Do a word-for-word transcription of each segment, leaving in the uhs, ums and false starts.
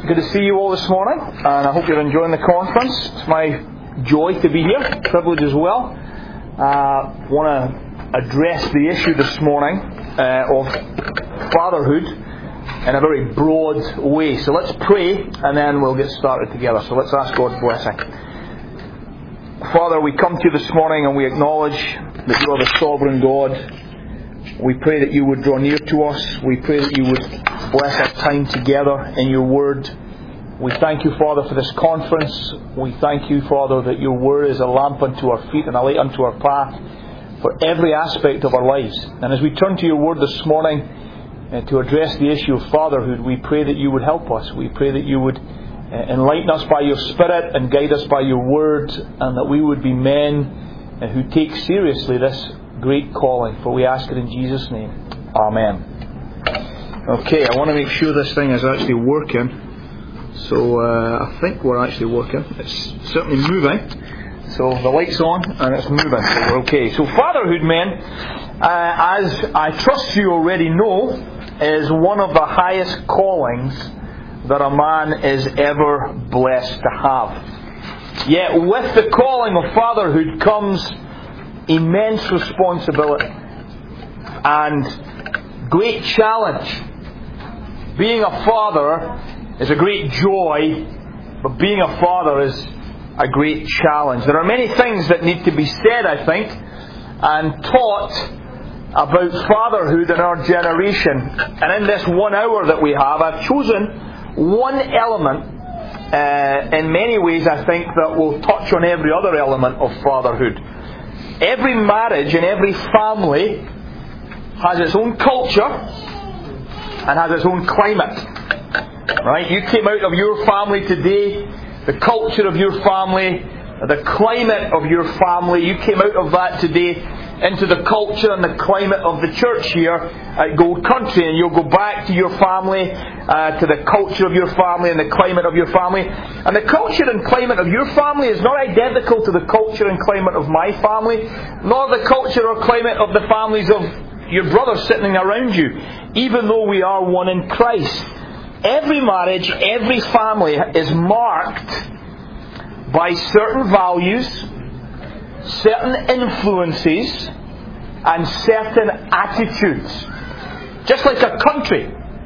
Good to see you all this morning, and I hope you're enjoying the conference. It's my joy to be here, privilege as well. I uh, want to address the issue this morning uh, of fatherhood in a very broad way. So let's pray, and then we'll get started together. So let's ask God's blessing. Father, we come to you this morning and we acknowledge that you are the sovereign God. We pray that you would draw near to us. We pray that you would bless our time together in your word. We thank you, Father, for this conference. We thank you, Father, that your word is a lamp unto our feet and a light unto our path for every aspect of our lives. And as we turn to your word this morning uh, to address the issue of fatherhood, we pray that you would help us. We pray that you would uh, enlighten us by your Spirit and guide us by your word, and that we would be men uh, who take seriously this great calling. For we ask it in Jesus' name. Amen. Okay, I want to make sure this thing is actually working. So uh, I think we're actually working. It's certainly moving. So the light's on and it's moving. So we're okay. So fatherhood, men, uh, as I trust you already know, is one of the highest callings that a man is ever blessed to have. Yet with the calling of fatherhood comes immense responsibility and great challenge. Being a father is a great joy, but being a father is a great challenge. There are many things that need to be said, I think, and taught about fatherhood in our generation. And in this one hour that we have, I've chosen one element uh, in many ways, I think, that will touch on every other element of fatherhood. Every marriage and every family has its own culture and has its own climate. Right? You came out of your family today, the culture of your family, the climate of your family, you came out of that today into the culture and the climate of the church here at Gold Country, and you'll go back to your family, uh, to the culture of your family and the climate of your family. And the culture and climate of your family is not identical to the culture and climate of my family, nor the culture or climate of the families of your brothers sitting around you, even though we are one in Christ. Every marriage, every family is marked by certain values, certain influences, and certain attitudes. Just like a country,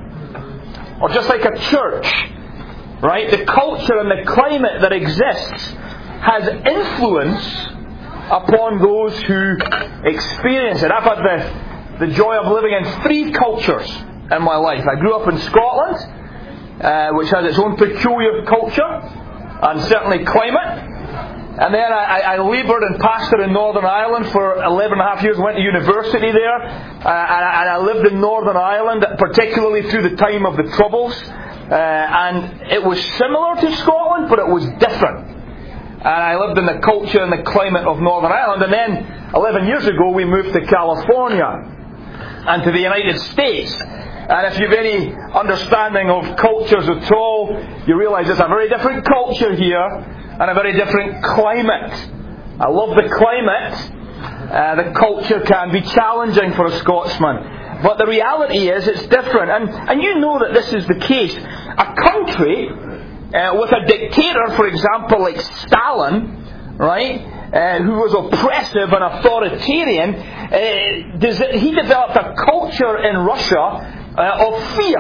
or just like a church, right? The culture and the climate that exists has influence upon those who experience it. I've had the, the joy of living in three cultures in my life. I grew up in Scotland, Uh, which has its own peculiar culture and certainly climate. And then I, I laboured and pastored in Northern Ireland for eleven and a half years. Went to university there, uh, and, I, and I lived in Northern Ireland, particularly through the time of the Troubles. Uh, and it was similar to Scotland, but it was different. And I lived in the culture and the climate of Northern Ireland. And then eleven years ago, we moved to California and to the United States. And if you've any understanding of cultures at all, you realise it's a very different culture here and a very different climate. I love the climate. Uh, the culture can be challenging for a Scotsman. But the reality is it's different. And, and you know that this is the case. A country uh, with a dictator, for example, like Stalin, right, uh, who was oppressive and authoritarian, uh, does it, he developed a culture in Russia Uh, of fear.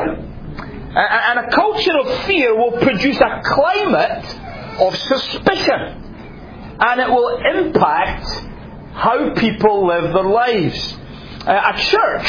Uh, and a culture of fear will produce a climate of suspicion. And it will impact how people live their lives. Uh, a church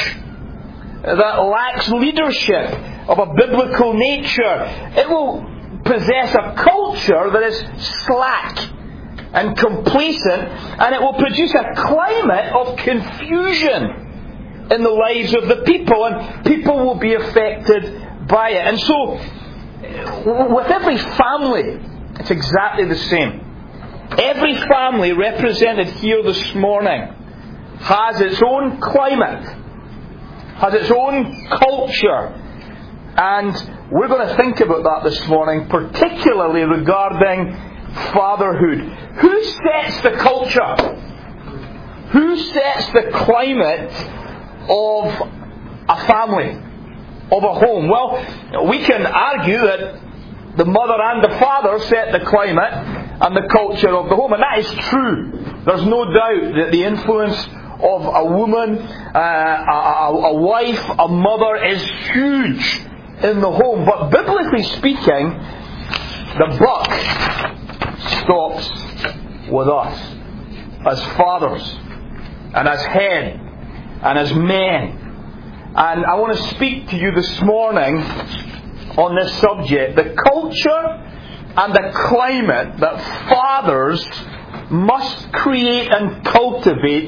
that lacks leadership of a biblical nature, it will possess a culture that is slack and complacent, and it will produce a climate of confusion in the lives of the people, and people will be affected by it. And so, with every family, it's exactly the same. Every family represented here this morning has its own climate, has its own culture, and we're going to think about that this morning, particularly regarding fatherhood. Who sets the culture? Who sets the climate of a family, of a home? Well, we can argue that the mother and the father set the climate and the culture of the home. And that is true. There's no doubt that the influence of a woman, uh, a, a, a wife, a mother is huge in the home. But biblically speaking, the buck stops with us as fathers and as head and as men. And I want to speak to you this morning on this subject, the culture and the climate that fathers must create and cultivate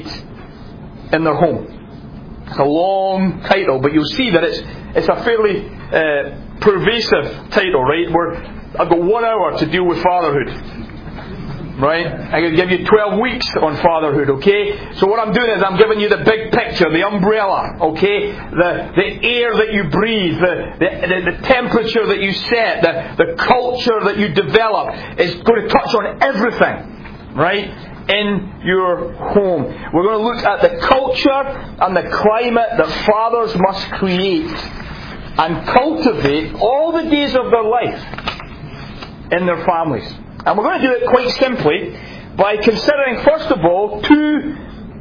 in their home. It's a long title, but you'll see that it's it's a fairly uh, pervasive title, right? Where I've got one hour to deal with fatherhood. Right? I can give you twelve weeks on fatherhood, okay? So what I'm doing is I'm giving you the big picture, the umbrella, okay? The the air that you breathe, the, the, the temperature that you set, the, the culture that you develop is going to touch on everything, right? In your home. We're going to look at the culture and the climate that fathers must create and cultivate all the days of their life in their families. And we're going to do it quite simply by considering, first of all, two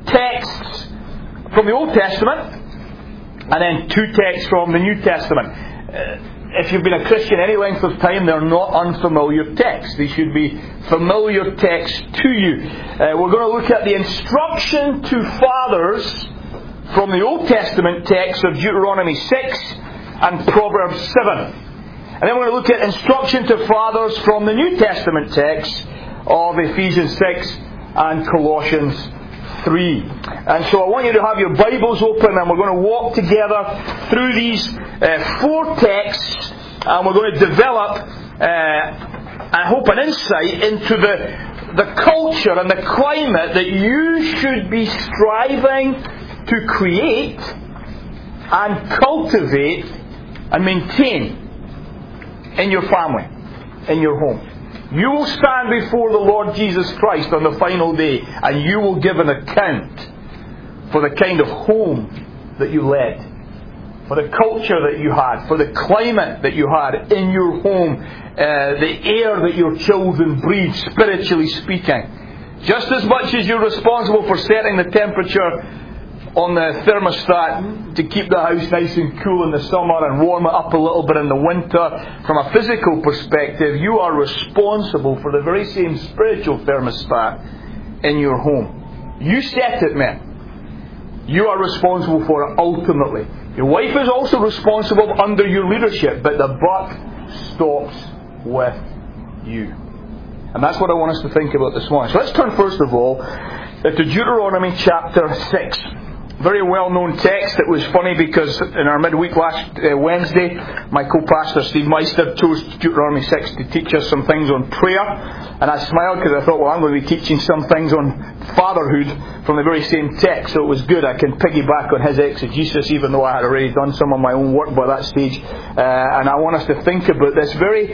texts from the Old Testament and then two texts from the New Testament. Uh, if you've been a Christian any length of time, they're not unfamiliar texts. They should be familiar texts to you. Uh, we're going to look at the instruction to fathers from the Old Testament text of Deuteronomy six and Proverbs seven. And then we're going to look at instruction to fathers from the New Testament text of Ephesians six and Colossians three. And so I want you to have your Bibles open, and we're going to walk together through these uh, four texts, and we're going to develop, uh, I hope, an insight into the, the culture and the climate that you should be striving to create and cultivate and maintain in your family, in your home. You will stand before the Lord Jesus Christ on the final day, and you will give an account for the kind of home that you led, for the culture that you had, for the climate that you had in your home, uh, the air that your children breathe, spiritually speaking. Just as much as you're responsible for setting the temperature on the thermostat to keep the house nice and cool in the summer and warm it up a little bit in the winter, from a physical perspective, you are responsible for the very same spiritual thermostat in your home. You set it, men. You are responsible for it ultimately. Your wife is also responsible under your leadership, but the buck stops with you. And that's what I want us to think about this morning. So let's turn first of all to Deuteronomy chapter six. Very well-known text. It was funny because in our midweek last uh, Wednesday, my co-pastor Steve Meister chose Deuteronomy six to teach us some things on prayer. And I smiled because I thought, well, I'm going to be teaching some things on fatherhood from the very same text. So it was good. I can piggyback on his exegesis, even though I had already done some of my own work by that stage. Uh, and I want us to think about this very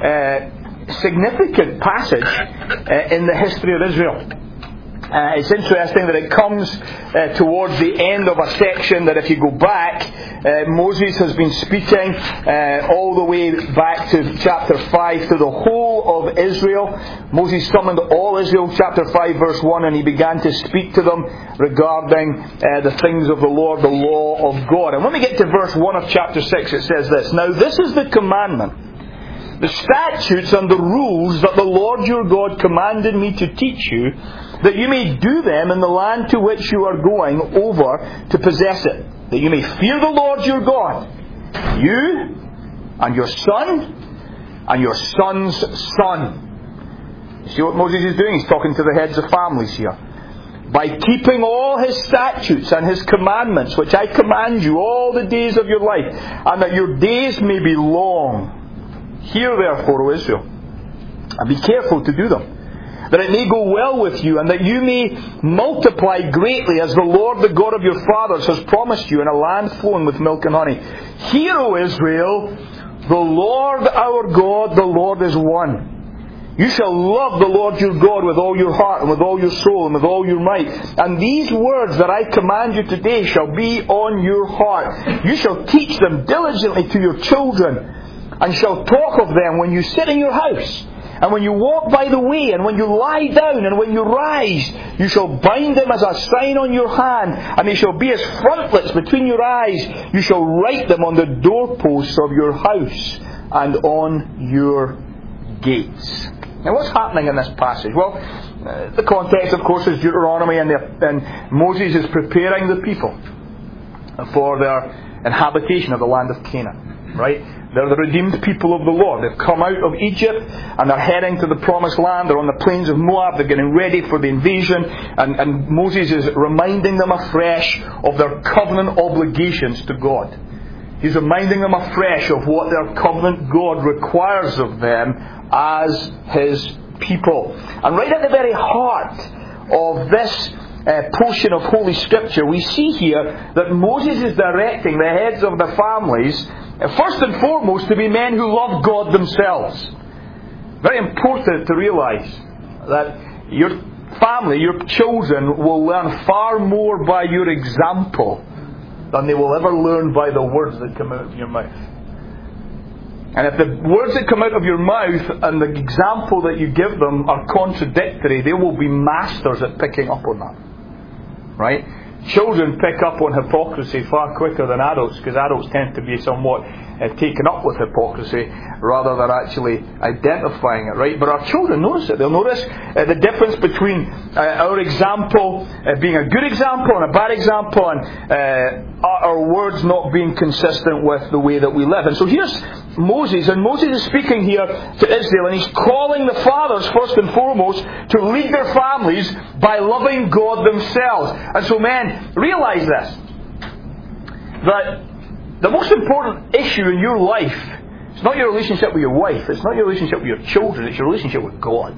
uh, significant passage uh, in the history of Israel. Uh, it's interesting that it comes uh, towards the end of a section that, if you go back, uh, Moses has been speaking uh, all the way back to chapter five to the whole of Israel. Moses summoned all Israel, chapter five verse one, and he began to speak to them regarding uh, the things of the Lord, the law of God. And when we get to verse one of chapter six, it says this: "Now this is the commandment, the statutes and the rules that the Lord your God commanded me to teach you, that you may do them in the land to which you are going over to possess it, that you may fear the Lord your God, you and your son and your son's son." You see what Moses is doing? He's talking to the heads of families here. "By keeping all his statutes and his commandments, which I command you all the days of your life, and that your days may be long. Hear therefore, O Israel, and be careful to do them, that it may go well with you, and that you may multiply greatly, as the Lord, the God of your fathers, has promised you, in a land flowing with milk and honey. Hear, O Israel, the Lord our God, the Lord is one. You shall love the Lord your God with all your heart, and with all your soul, and with all your might. And these words that I command you today shall be on your heart. You shall teach them diligently to your children, and shall talk of them when you sit in your house, and when you walk by the way, and when you lie down, and when you rise. You shall bind them as a sign on your hand, and they shall be as frontlets between your eyes. You shall write them on the doorposts of your house and on your gates. Now, what's happening in this passage? Well, uh, the context, of course, is Deuteronomy, and, the, and Moses is preparing the people for their inhabitation of the land of Canaan. Right? They're the redeemed people of the Lord. They've come out of Egypt and they're heading to the promised land. They're on the plains of Moab. They're getting ready for the invasion. And, and Moses is reminding them afresh of their covenant obligations to God. He's reminding them afresh of what their covenant God requires of them as His people. And right at the very heart of this uh, portion of Holy Scripture, we see here that Moses is directing the heads of the families, first and foremost, to be men who love God themselves. Very important to realise that your family, your children, will learn far more by your example than they will ever learn by the words that come out of your mouth. And if the words that come out of your mouth and the example that you give them are contradictory, they will be masters at picking up on that. Right? Children pick up on hypocrisy far quicker than adults, because adults tend to be somewhat uh, taken up with hypocrisy rather than actually identifying it, right? But our children notice it. They'll notice uh, the difference between uh, our example uh, being a good example and a bad example, and uh, our words not being consistent with the way that we live. And so here's Moses, and Moses is speaking here to Israel, and he's calling the fathers first and foremost to lead their families by loving God themselves. And so men, realize this, that the most important issue in your life is not your relationship with your wife, it's not your relationship with your children, it's your relationship with God.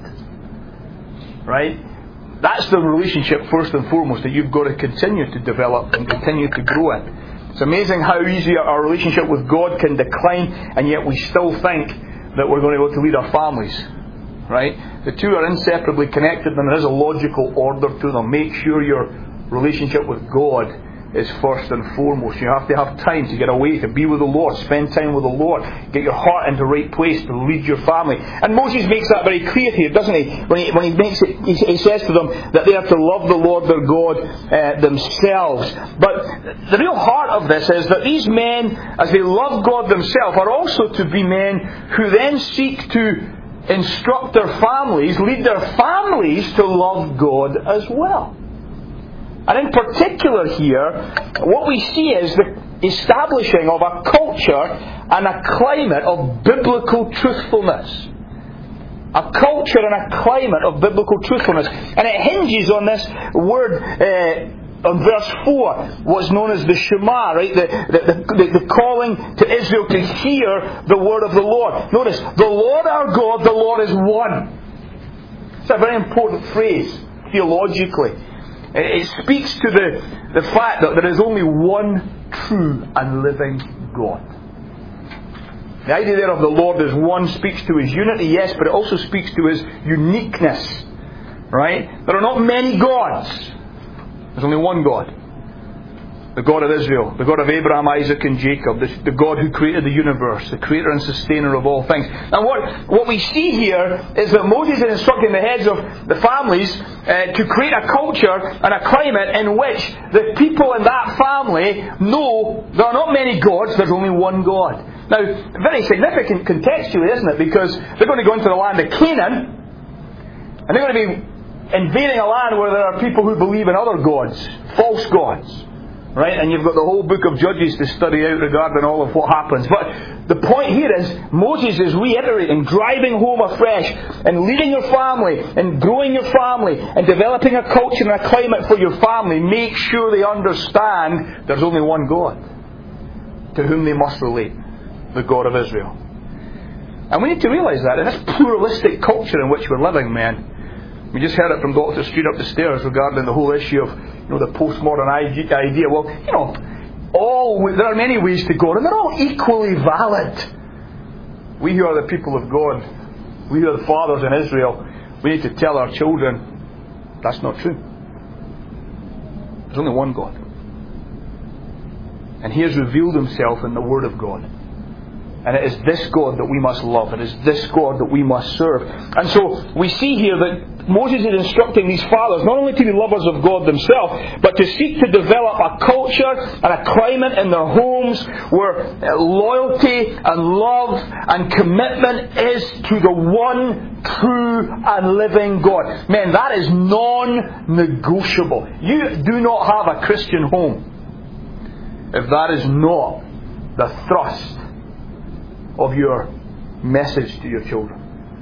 Right? That's the relationship first and foremost that you've got to continue to develop and continue to grow in. It's amazing how easy our relationship with God can decline, and yet we still think that we're going to be able to lead our families. Right? The two are inseparably connected, and there is a logical order to them. Make sure your relationship with God is first and foremost. You have to have time to get away, to be with the Lord, spend time with the Lord, get your heart into the right place to lead your family. And Moses makes that very clear here, doesn't he? When he, when he makes it, he, he says to them that they are to love the Lord their God uh, themselves. But the real heart of this is that these men, as they love God themselves, are also to be men who then seek to instruct their families, lead their families to love God as well. And in particular here, what we see is the establishing of a culture and a climate of biblical truthfulness. A culture and a climate of biblical truthfulness. And it hinges on this word, uh, on verse four, what's known as the Shema, right? The, the, the, the calling to Israel to hear the word of the Lord. Notice, the Lord our God, the Lord is one. It's a very important phrase, theologically. It speaks to the, the fact that there is only one true and living God. The idea there of the Lord as one speaks to His unity, yes, but it also speaks to His uniqueness. Right? There are not many gods. There's only one God. The God of Israel, the God of Abraham, Isaac and Jacob, the, the God who created the universe, the creator and sustainer of all things. And what, what we see here is that Moses is instructing the heads of the families uh, to create a culture and a climate in which the people in that family know there are not many gods, there's only one God. Now, very significant contextually, isn't it? Because they're going to go into the land of Canaan, and they're going to be invading a land where there are people who believe in other gods, false gods. Right? And you've got the whole book of Judges to study out regarding all of what happens. But the point here is, Moses is reiterating, driving home afresh, and leading your family, and growing your family, and developing a culture and a climate for your family. Make sure they understand there's only one God to whom they must relate, the God of Israel. And we need to realise that in this pluralistic culture in which we're living, man. We just heard it from Doctor Street up the stairs regarding the whole issue of, you know, the postmodern idea. Well, you know, all there are many ways to God, and they're all equally valid. We who are the people of God, we who are the fathers in Israel, we need to tell our children that's not true. There's only one God, and He has revealed Himself in the Word of God. And it is this God that we must love. It is this God that we must serve. And so we see here that Moses is instructing these fathers not only to be lovers of God themselves, but to seek to develop a culture and a climate in their homes where loyalty and love and commitment is to the one true and living God. Man, that is non-negotiable. You do not have a Christian home if that is not the thrust of your message to your children.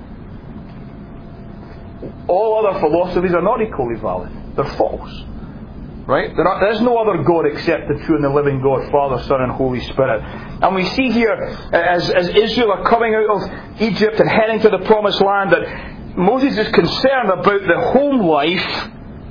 All other philosophies are not equally valid. They're false. Right? Not, there is no other God except the true and the living God, Father, Son and Holy Spirit. And we see here, as, as Israel are coming out of Egypt and heading to the Promised Land, that Moses is concerned about the home life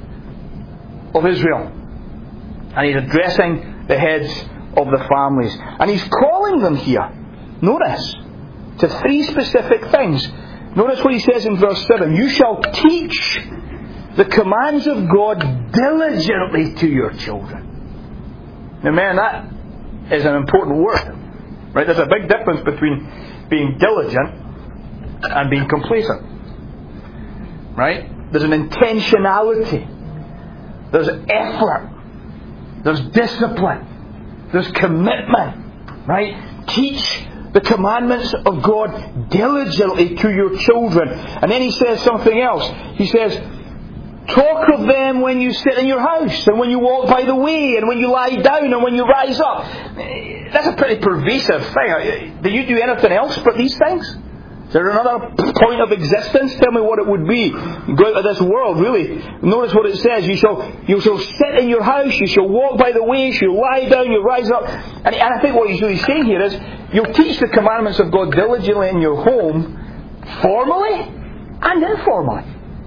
of Israel. And he's addressing the heads of the families. And he's calling them here, notice, to three specific things. Notice what he says in verse seven. You shall teach the commands of God diligently to your children. Now, man, that is an important word. Right? There's a big difference between being diligent and being complacent. Right? There's an intentionality. There's effort. There's discipline. There's commitment. Right? Teach the commandments of God diligently to your children. And then he says something else. He says, talk of them when you sit in your house, and when you walk by the way, and when you lie down, and when you rise up. That's a pretty pervasive thing. Do you do anything else but these things? Is there another point of existence? Tell me what it would be. Go out of this world, really. Notice what it says. You shall you shall sit in your house, you shall walk by the way, you shall lie down, you rise up. And, and I think what he's really saying here is, you'll teach the commandments of God diligently in your home, formally and informally.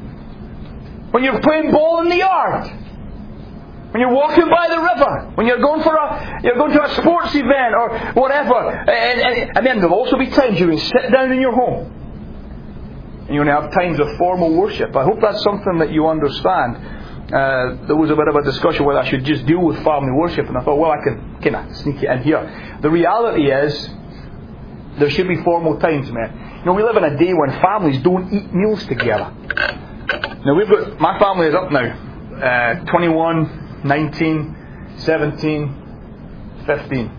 When you're playing ball in the yard, when you're walking by the river, when you're going for a you're going to a sports event or whatever, and, and, and then there'll also be times you can sit down in your home, and you're going to have times of formal worship. I hope that's something that you understand. Uh, there was a bit of a discussion whether I should just deal with family worship, and I thought, well, I can kind of sneak it in here. The reality is, there should be formal times, man. You know, we live in a day when families don't eat meals together. Now, we've got, my family is up now, uh, twenty-one, nineteen, seventeen, fifteen.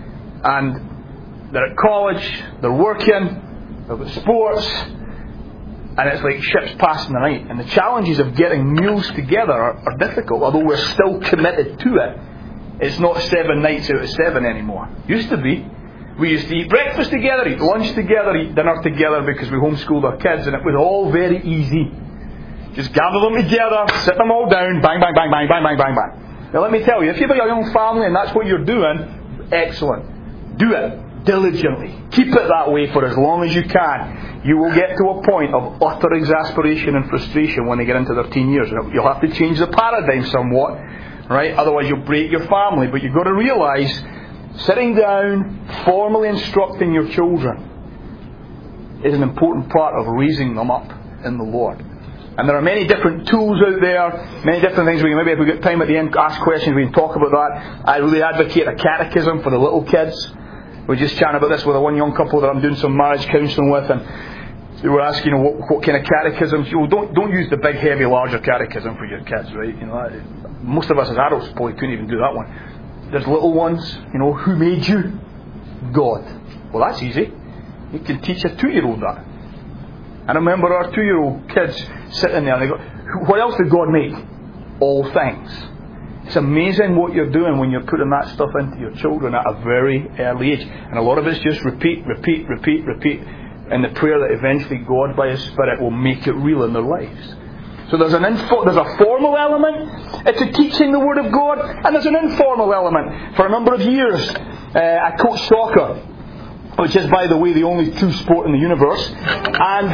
And they're at college, they're working, they've got sports, and it's like ships passing the night. And the challenges of getting meals together are, are difficult, although we're still committed to it. It's not seven nights out of seven anymore. Used to be. We used to eat breakfast together, eat lunch together, eat dinner together because we homeschooled our kids, and it was all very easy. Just gather them together, sit them all down, bang, bang, bang, bang, bang, bang, bang, bang. Now let me tell you, if you've got a young family and that's what you're doing, excellent. Do it diligently. Keep it that way for as long as you can. You will get to a point of utter exasperation and frustration when they get into their teen years. You'll have to change the paradigm somewhat, right? Otherwise you'll break your family. But you've got to realise, sitting down, formally instructing your children is an important part of raising them up in the Lord. And there are many different tools out there, many different things. We can, maybe if we've got time at the end, ask questions, we can talk about that. I really advocate a catechism for the little kids. We were just chatting about this with a one young couple that I'm doing some marriage counselling with, and they were asking, you know, what, what kind of catechisms. You know, don't don't use the big, heavy, larger catechism for your kids, right? You know, most of us as adults probably couldn't even do that one. There's little ones, you know, who made you? God. Well, that's easy. You can teach a two-year-old that. And I remember our two-year-old kids sitting there and they go, what else did God make? All things. It's amazing what you're doing when you're putting that stuff into your children at a very early age. And a lot of it's just repeat, repeat, repeat, repeat. And the prayer that eventually God by His Spirit will make it real in their lives. So there's an info, there's a formal element to teaching the Word of God, and there's an informal element. For a number of years, uh, I coached soccer, which is, by the way, the only true sport in the universe. And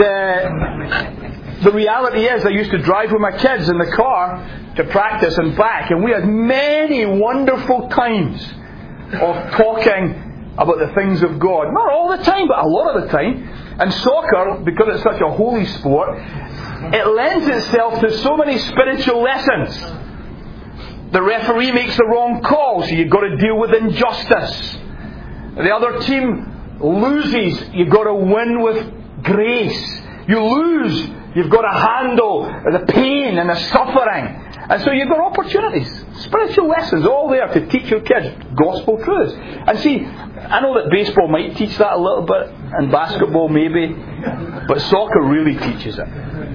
uh, the reality is, I used to drive with my kids in the car to practice and back, and we had many wonderful times of talking about the things of God. Not all the time, but a lot of the time. And soccer, because it's such a holy sport, it lends itself to so many spiritual lessons. The referee makes the wrong call, so you've got to deal with injustice. The other team loses, you've got to win with grace. You lose, you've got to handle the pain and the suffering. And so you've got opportunities, spiritual lessons, all there to teach your kids gospel truths. And see, I know that baseball might teach that a little bit, and basketball maybe, but soccer really teaches it.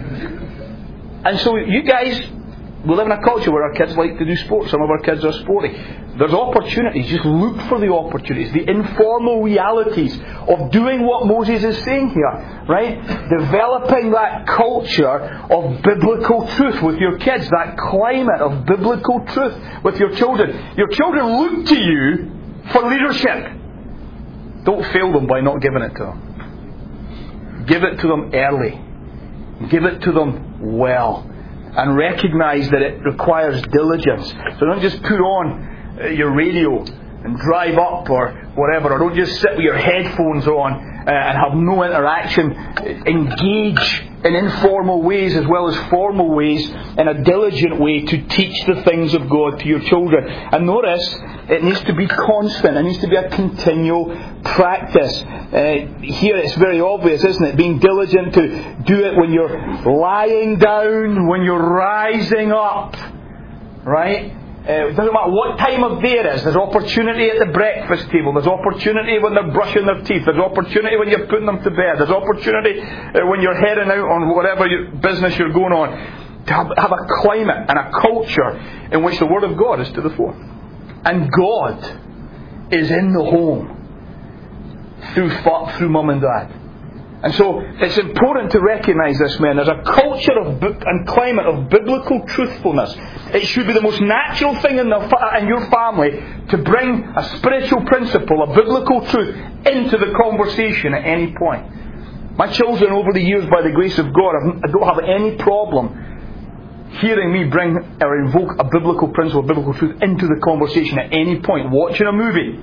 And so you guys, we live in a culture where our kids like to do sports. Some of our kids are sporty. There's opportunities. Just look for the opportunities. The informal realities of doing what Moses is saying here. Right? Developing that culture of biblical truth with your kids. That climate of biblical truth with your children. Your children look to you for leadership. Don't fail them by not giving it to them. Give it to them early. Give it to them well. And recognize that it requires diligence. So don't just put on uh, your radio and drive up or whatever. Or don't just sit with your headphones on uh, and have no interaction. Engage in informal ways as well as formal ways in a diligent way to teach the things of God to your children. And notice, it needs to be constant. It needs to be a continual practice. Uh, here it's very obvious, isn't it? Being diligent to do it when you're lying down, when you're rising up. Right? Uh, it doesn't matter what time of day it is. There's opportunity at the breakfast table. There's opportunity when they're brushing their teeth. There's opportunity when you're putting them to bed. There's opportunity uh, when you're heading out on whatever you, business you're going on. To have, have a climate and a culture in which the Word of God is to the fore. And God is in the home through through mum and dad. And so it's important to recognise this, men. There's a culture of and climate of biblical truthfulness. It should be the most natural thing in, the, in your family to bring a spiritual principle, a biblical truth, into the conversation at any point. My children, over the years, by the grace of God, I don't have any problem hearing me bring or invoke a biblical principle, a biblical truth into the conversation at any point. Watching a movie.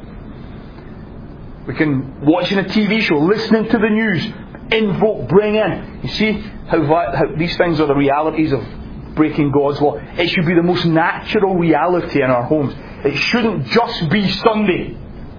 We can, watching a T V show, listening to the news, invoke, bring in. You see how, how these things are the realities of breaking God's law. It should be the most natural reality in our homes. It shouldn't just be Sunday.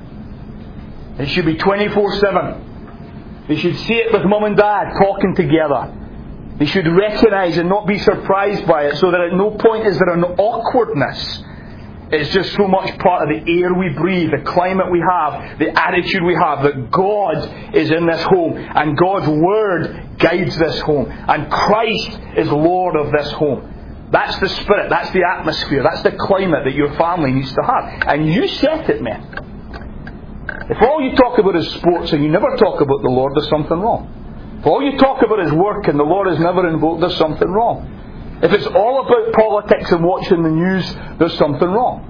It should be twenty-four seven. They should see it with mum and dad talking together. They should recognise and not be surprised by it, so that at no point is there an awkwardness. It's just so much part of the air we breathe, the climate we have, the attitude we have, that God is in this home and God's Word guides this home and Christ is Lord of this home. That's the spirit, that's the atmosphere, that's the climate that your family needs to have. And you set it, men. If all you talk about is sports and you never talk about the Lord, there's something wrong. If all you talk about is work and the Lord is never invoked, there's something wrong. If it's all about politics and watching the news, there's something wrong.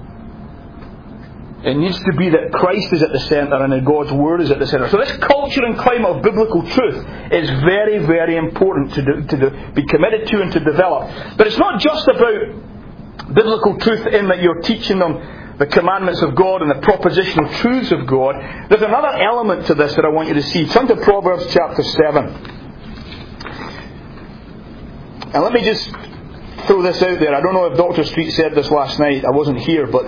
It needs to be that Christ is at the centre and that God's Word is at the centre. So this culture and climate of biblical truth is very, very important to, do, to do, be committed to and to develop. But it's not just about biblical truth in that you're teaching them the commandments of God and the propositional truths of God. There's another element to this that I want you to see. Turn to Proverbs chapter seven. And let me just throw this out there. I don't know if Doctor Street said this last night. I wasn't here, but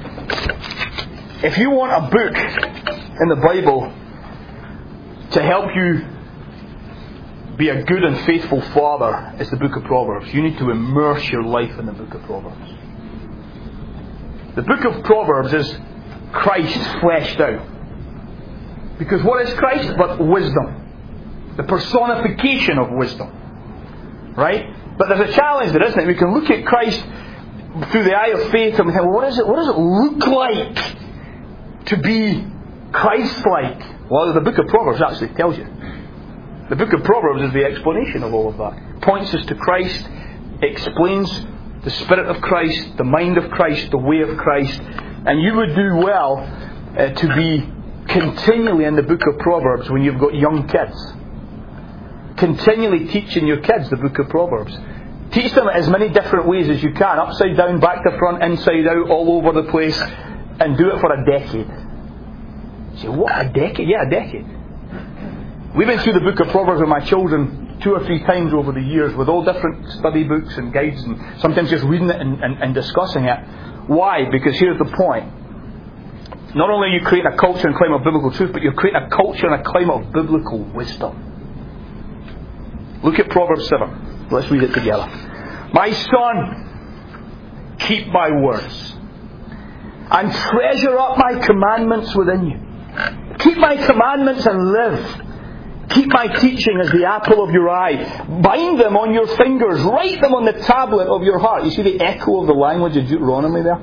if you want a book in the Bible to help you be a good and faithful father, it's the book of Proverbs. You need to immerse your life in the book of Proverbs. The book of Proverbs is Christ fleshed out. Because what is Christ but wisdom? The personification of wisdom. Right? But there's a challenge there, isn't it? We can look at Christ through the eye of faith and we think, well, what, is it, what does it look like to be Christ-like? Well, the book of Proverbs actually tells you. The book of Proverbs is the explanation of all of that. It points us to Christ, explains the Spirit of Christ, the mind of Christ, the way of Christ. And you would do well uh, to be continually in the book of Proverbs when you've got young kids. Continually teaching your kids the book of Proverbs. Teach them it as many different ways as you can. Upside down, back to front, inside out, all over the place. And do it for a decade. You say, what, a decade? Yeah, a decade. We've been through the book of Proverbs with my children two or three times over the years with all different study books and guides and sometimes just reading it and, and, and discussing it. Why? Because here's the point. not only are you creating a culture and climate of biblical truth, but you're creating a culture and a climate of biblical wisdom. Look at Proverbs seven. Let's read it together. My son, keep my words, and treasure up my commandments within you. Keep my commandments and live. Keep my teaching as the apple of your eye. Bind them on your fingers. Write them on the tablet of your heart. You see the echo of the language of Deuteronomy there?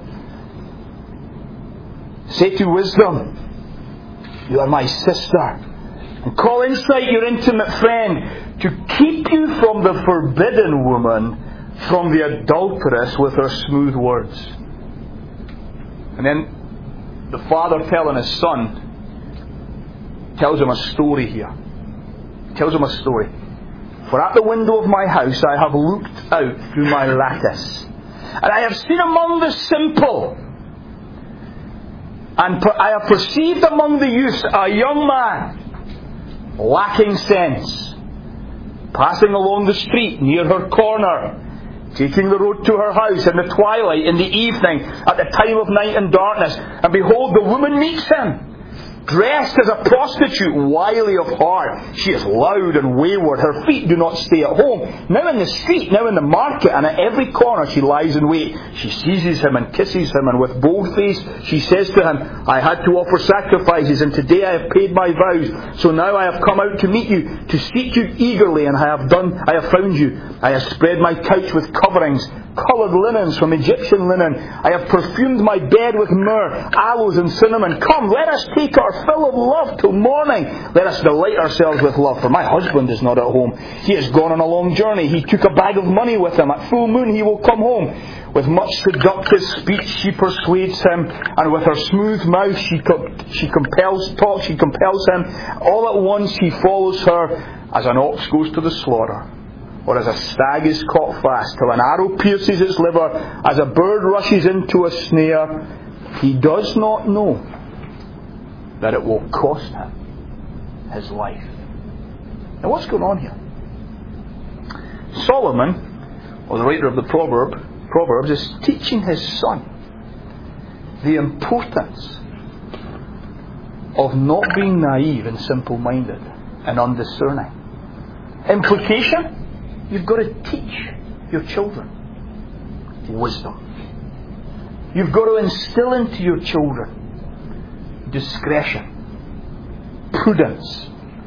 Say to wisdom, you are my sister. And call insight your intimate friend, to keep you from the forbidden woman, from the adulteress with her smooth words. And then the father telling his son, tells him a story here. Tells him a story. For at the window of my house I have looked out through my lattice, and I have seen among the simple, and per- I have perceived among the youths a young man lacking sense, passing along the street near her corner, taking the road to her house in the twilight, in the evening, at the time of night and darkness. And behold, the woman meets him, dressed as a prostitute, wily of heart. She is loud and wayward. Her feet do not stay at home. Now in the street, now in the market, and at every corner she lies in wait. She seizes him and kisses him, and with bold face she says to him, I had to offer sacrifices, and today I have paid my vows. So now I have come out to meet you, to seek you eagerly, and I have done. I have found you. I have spread my couch with coverings, coloured linens from Egyptian linen. I have perfumed my bed with myrrh, aloes and cinnamon. Come, let us take our fill of love till morning. Let us delight ourselves with love. For my husband is not at home. He has gone on a long journey. He took a bag of money with him. At full moon he will come home. With much seductive speech she persuades him, and with her smooth mouth she co- she compels talk. She compels him. All at once he follows her, as an ox goes to the slaughter, or as a stag is caught fast, till an arrow pierces its liver, as a bird rushes into a snare. He does not know that it will cost him his life. Now what's going on here? Solomon, or the writer of the proverb, Proverbs, is teaching his son the importance of not being naive and simple-minded and undiscerning. Implication? You've got to teach your children wisdom. You've got to instill into your children discretion, prudence,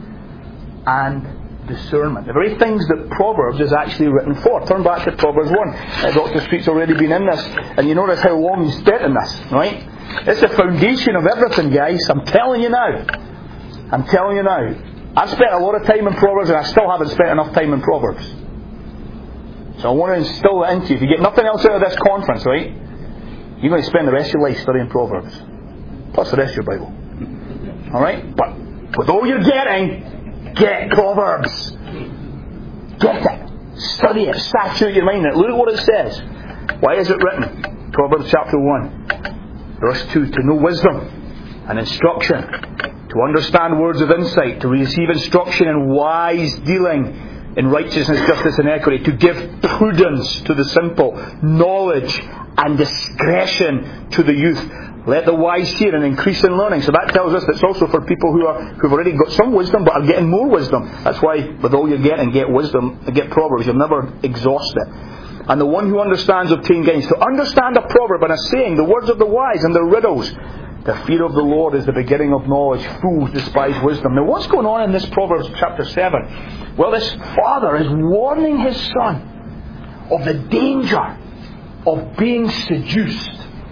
and discernment. The very things that Proverbs is actually written for. Turn back to Proverbs one. Uh, Doctor Street's already been in this, and you notice how long he's spent in this, right? It's the foundation of everything, guys. I'm telling you now. I'm telling you now. I've spent a lot of time in Proverbs, and I still haven't spent enough time in Proverbs. So I want to instill that into you. If you get nothing else out of this conference, right, you're going to spend the rest of your life studying Proverbs. Plus the rest of your Bible. Alright? But with all you're getting, get Proverbs. Get it. Study it. Saturate your mind in it. Look at what it says. Why is it written? Proverbs chapter one, verse two. To know wisdom and instruction, to understand words of insight, to receive instruction in wise dealing, in righteousness, justice and equity, to give prudence to the simple, knowledge and discretion to the youth. Let the wise hear and increase in learning. So that tells us it's also for people who are who've already got some wisdom but are getting more wisdom. That's why with all you're getting, get wisdom, get Proverbs. You'll never exhaust it. And the one who understands obtains gains. To understand a proverb and a saying, the words of the wise and the riddles. The fear of the Lord is the beginning of knowledge. Fools despise wisdom. Now what's going on in this Proverbs chapter seven? Well, this father is warning his son of the danger of being seduced.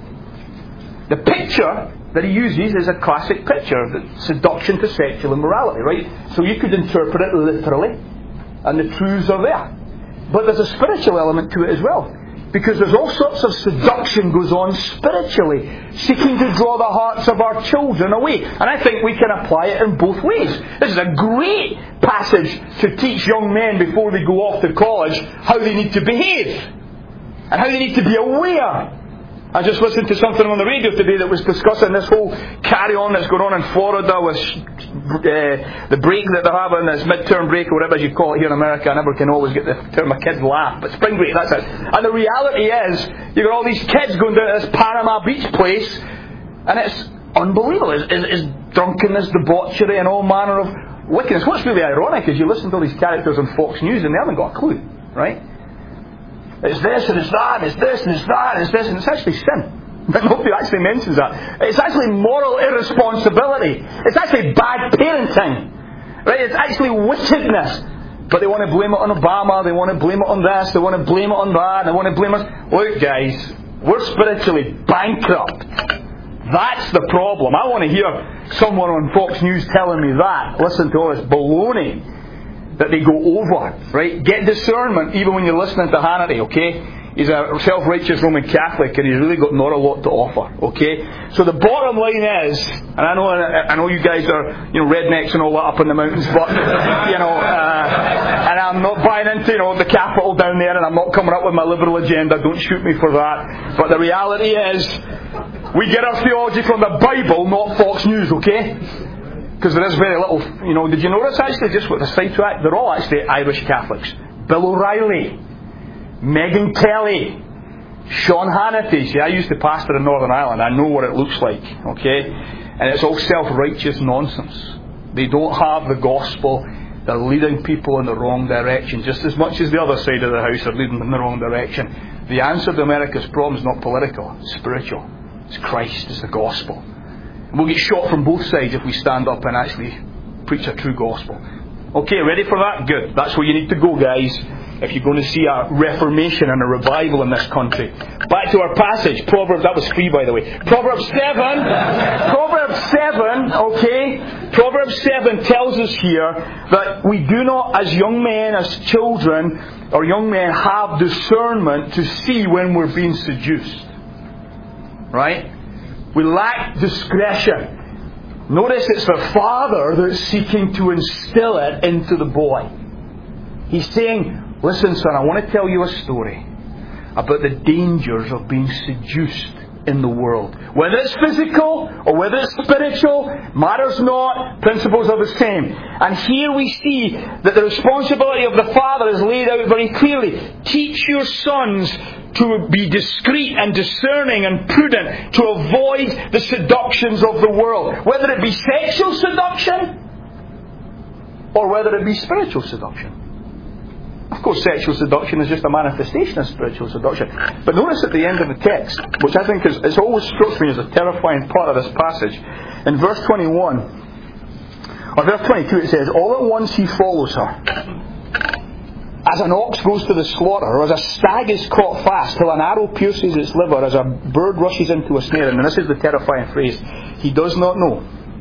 The picture that he uses is a classic picture of seduction to sexual immorality, right? So you could interpret it literally, and the truths are there. But there's a spiritual element to it as well. Because there's all sorts of seduction goes on spiritually, seeking to draw the hearts of our children away. And I think we can apply it in both ways. This is a great passage to teach young men before they go off to college how they need to behave and how they need to be aware. I just listened to something on the radio today that was discussing this whole carry-on that's going on in Florida with uh, the break that they're having, this midterm break or whatever you call it here in America. I never can always get the term, my kids laugh, but spring break, that's it. And the reality is, you've got all these kids going down to this Panama Beach place, and it's unbelievable. Is, is, is drunkenness, debauchery, and all manner of wickedness. What's really ironic is you listen to all these characters on Fox News and they haven't got a clue, right? It's this and it's that, and it's this and it's that, and it's this, and it's actually sin. But nobody actually mentions that. It's actually moral irresponsibility. It's actually bad parenting. Right? It's actually wickedness. But they want to blame it on Obama, they want to blame it on this, they want to blame it on that, they want to blame us. Look guys, we're spiritually bankrupt. That's the problem. I want to hear someone on Fox News telling me that. Listen to all this baloney that they go over. Right? Get discernment even when you're listening to Hannity, okay? He's a self-righteous Roman Catholic and he's really got not a lot to offer. Okay? So the bottom line is, and I know I know you guys are, you know, rednecks and all that up in the mountains, but, you know, uh, and I'm not buying into, you know, the capital down there, and I'm not coming up with my liberal agenda. Don't shoot me for that. But the reality is, we get our theology from the Bible, not Fox News, okay? Because there is very little, you know, did you notice actually, just with the sidetrack, they're all actually Irish Catholics. Bill O'Reilly, Megyn Kelly, Sean Hannity. See, I used to pastor in Northern Ireland. I know what it looks like, okay? And it's all self-righteous nonsense. They don't have the gospel. They're leading people in the wrong direction, just as much as the other side of the house are leading them in the wrong direction. The answer to America's problem is not political, it's spiritual. It's Christ, it's the gospel. And we'll get shot from both sides if we stand up and actually preach a true gospel. Okay, ready for that? Good. That's where you need to go, guys, if you're going to see a reformation and a revival in this country. Back to our passage. Proverbs, that was free by the way. Proverbs seven. Proverbs seven, okay. Proverbs seven tells us here that we do not, as young men, as children, or young men, have discernment to see when we're being seduced. Right? We lack discretion. Notice it's the father that's seeking to instill it into the boy. He's saying, listen son, I want to tell you a story about the dangers of being seduced in the world. Whether it's physical or whether it's spiritual, matters not, principles are the same. And here we see that the responsibility of the father is laid out very clearly. Teach your sons to be discreet and discerning and prudent, to avoid the seductions of the world. Whether it be sexual seduction or whether it be spiritual seduction. Of course, sexual seduction is just a manifestation of spiritual seduction. But notice at the end of the text, which I think is, it's always struck me as a terrifying part of this passage. In verse twenty-one, or verse twenty-two, it says, all at once he follows her. As an ox goes to the slaughter, or as a stag is caught fast, till an arrow pierces its liver, as a bird rushes into a snare. And this is the terrifying phrase. He does not know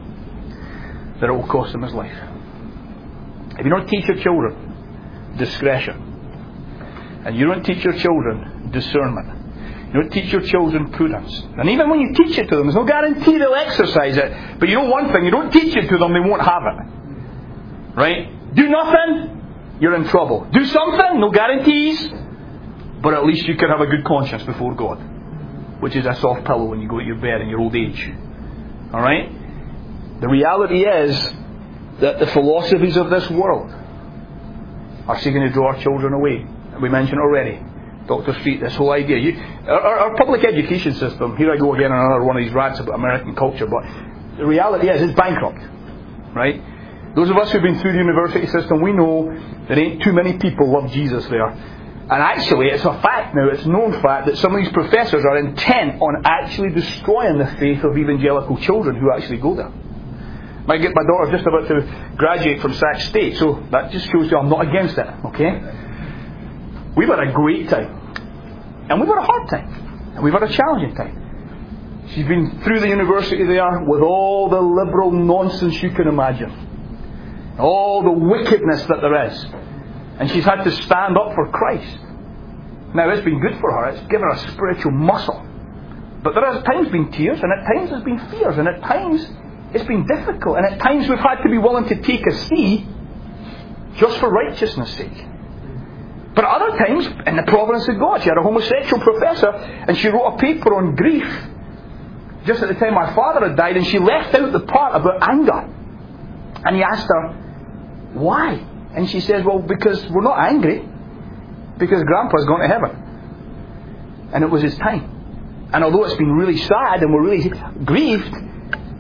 that it will cost him his life. If you don't teach your children discretion, and you don't teach your children discernment, you don't teach your children prudence, and even when you teach it to them, there's no guarantee they'll exercise it, but you know one thing, you don't teach it to them, they won't have it. Right? Do nothing, you're in trouble. Do something, no guarantees, but at least you can have a good conscience before God, which is a soft pillow when you go to your bed in your old age. Alright? The reality is that the philosophies of this world are seeking to draw our children away. We mentioned already, Doctor Street, this whole idea. You, our, our public education system, here I go again on another one of these rants about American culture, but the reality is it's bankrupt. Right? Those of us who've been through the university system, we know there ain't too many people love Jesus there. And actually, it's a fact now, it's known fact, that some of these professors are intent on actually destroying the faith of evangelical children who actually go there. My, my daughter's just about to graduate from Sac State, so that just shows you I'm not against it, okay? We've had a great time. And we've had a hard time. And we've had a challenging time. She's been through the university there with all the liberal nonsense you can imagine. All the wickedness that there is. And she's had to stand up for Christ. Now it's been good for her. It's given her a spiritual muscle. But there has at times been tears, and at times there's been fears, and at times it's been difficult, and at times we've had to be willing to take a C just for righteousness' sake. But at other times, in the providence of God, she had a homosexual professor, and she wrote a paper on grief just at the time my father had died, and she left out the part about anger. And he asked her, why? And she says, well, because we're not angry, because Grandpa's gone to heaven. And it was his time. And although it's been really sad, and we're really grieved,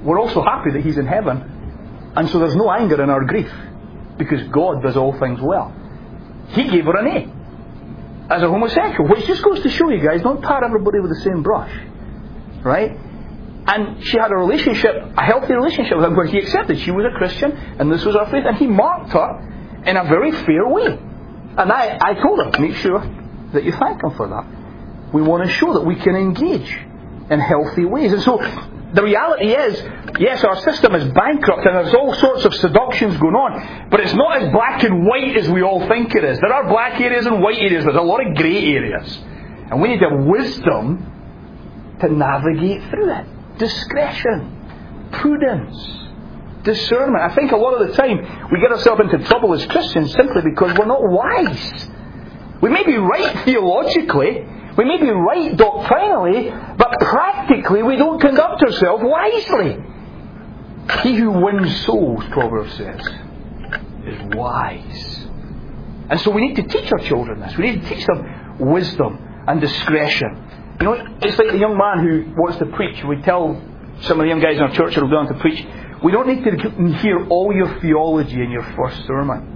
we're also happy that He's in heaven. And so there's no anger in our grief, because God does all things well. He gave her an A as a homosexual, which just goes to show you guys, don't tar everybody with the same brush. Right? And she had a relationship, a healthy relationship with him, where he accepted she was a Christian and this was her faith, and he marked her in a very fair way. And I, I told her, make sure that you thank Him for that. We want to show that we can engage in healthy ways. And so the reality is, yes, our system is bankrupt and there's all sorts of seductions going on, but it's not as black and white as we all think it is. There are black areas and white areas. There's a lot of grey areas. And we need to have wisdom to navigate through it. Discretion, prudence, discernment. I think a lot of the time we get ourselves into trouble as Christians simply because we're not wise. We may be right theologically, we may be right doctrinally, but practically we don't conduct ourselves wisely. He who wins souls, Proverbs says, is wise. And so we need to teach our children this. We need to teach them wisdom and discretion. You know, it's like the young man who wants to preach. We tell some of the young guys in our church who are going to preach, we don't need to hear all your theology in your first sermon.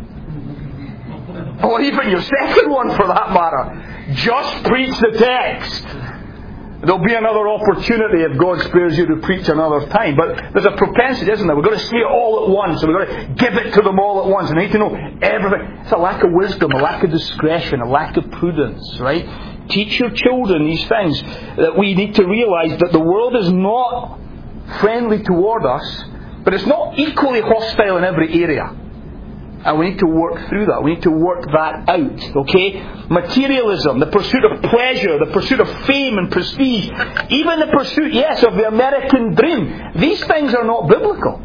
Or even your second one for that matter. Just preach the text. There'll be another opportunity if God spares you to preach another time. But there's a propensity, isn't there? We've got to say it all at once. And we've got to give it to them all at once. And they need to know everything. It's a lack of wisdom, a lack of discretion, a lack of prudence, right? Teach your children these things. That we need to realise that the world is not friendly toward us, but it's not equally hostile in every area. And we need to work through that. We need to work that out. Okay? Materialism, the pursuit of pleasure, the pursuit of fame and prestige, even the pursuit, yes, of the American dream. These things are not biblical.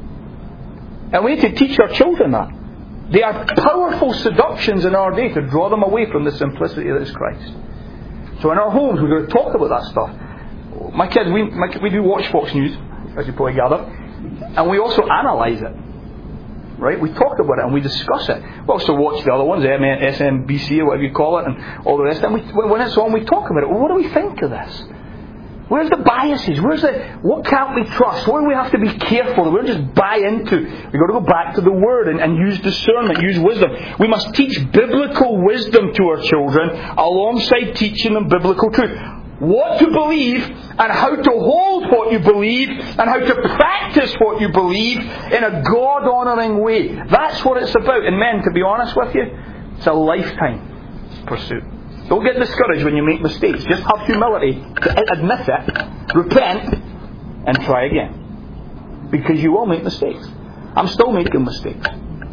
And we need to teach our children that. They are powerful seductions in our day to draw them away from the simplicity that is Christ. So in our homes, we're going to talk about that stuff. My kids, we, my, we do watch Fox News, as you probably gather, and we also analyse it. Right? We talk about it and we discuss it. We also watch the other ones, S M B C or whatever you call it, and all the rest. And we, when it's on, we talk about it. Well, what do we think of this? Where's the biases? Where's the what can't we trust? What do we have to be careful? We don't just buy into. We've got to go back to the Word and, and use discernment, use wisdom. We must teach biblical wisdom to our children alongside teaching them biblical truth. What to believe and how to hold what you believe and how to practice what you believe in a God-honouring way. That's what it's about. And men, to be honest with you, it's a lifetime pursuit. Don't get discouraged when you make mistakes. Just have humility to admit it, repent, and try again. Because you will make mistakes. I'm still making mistakes.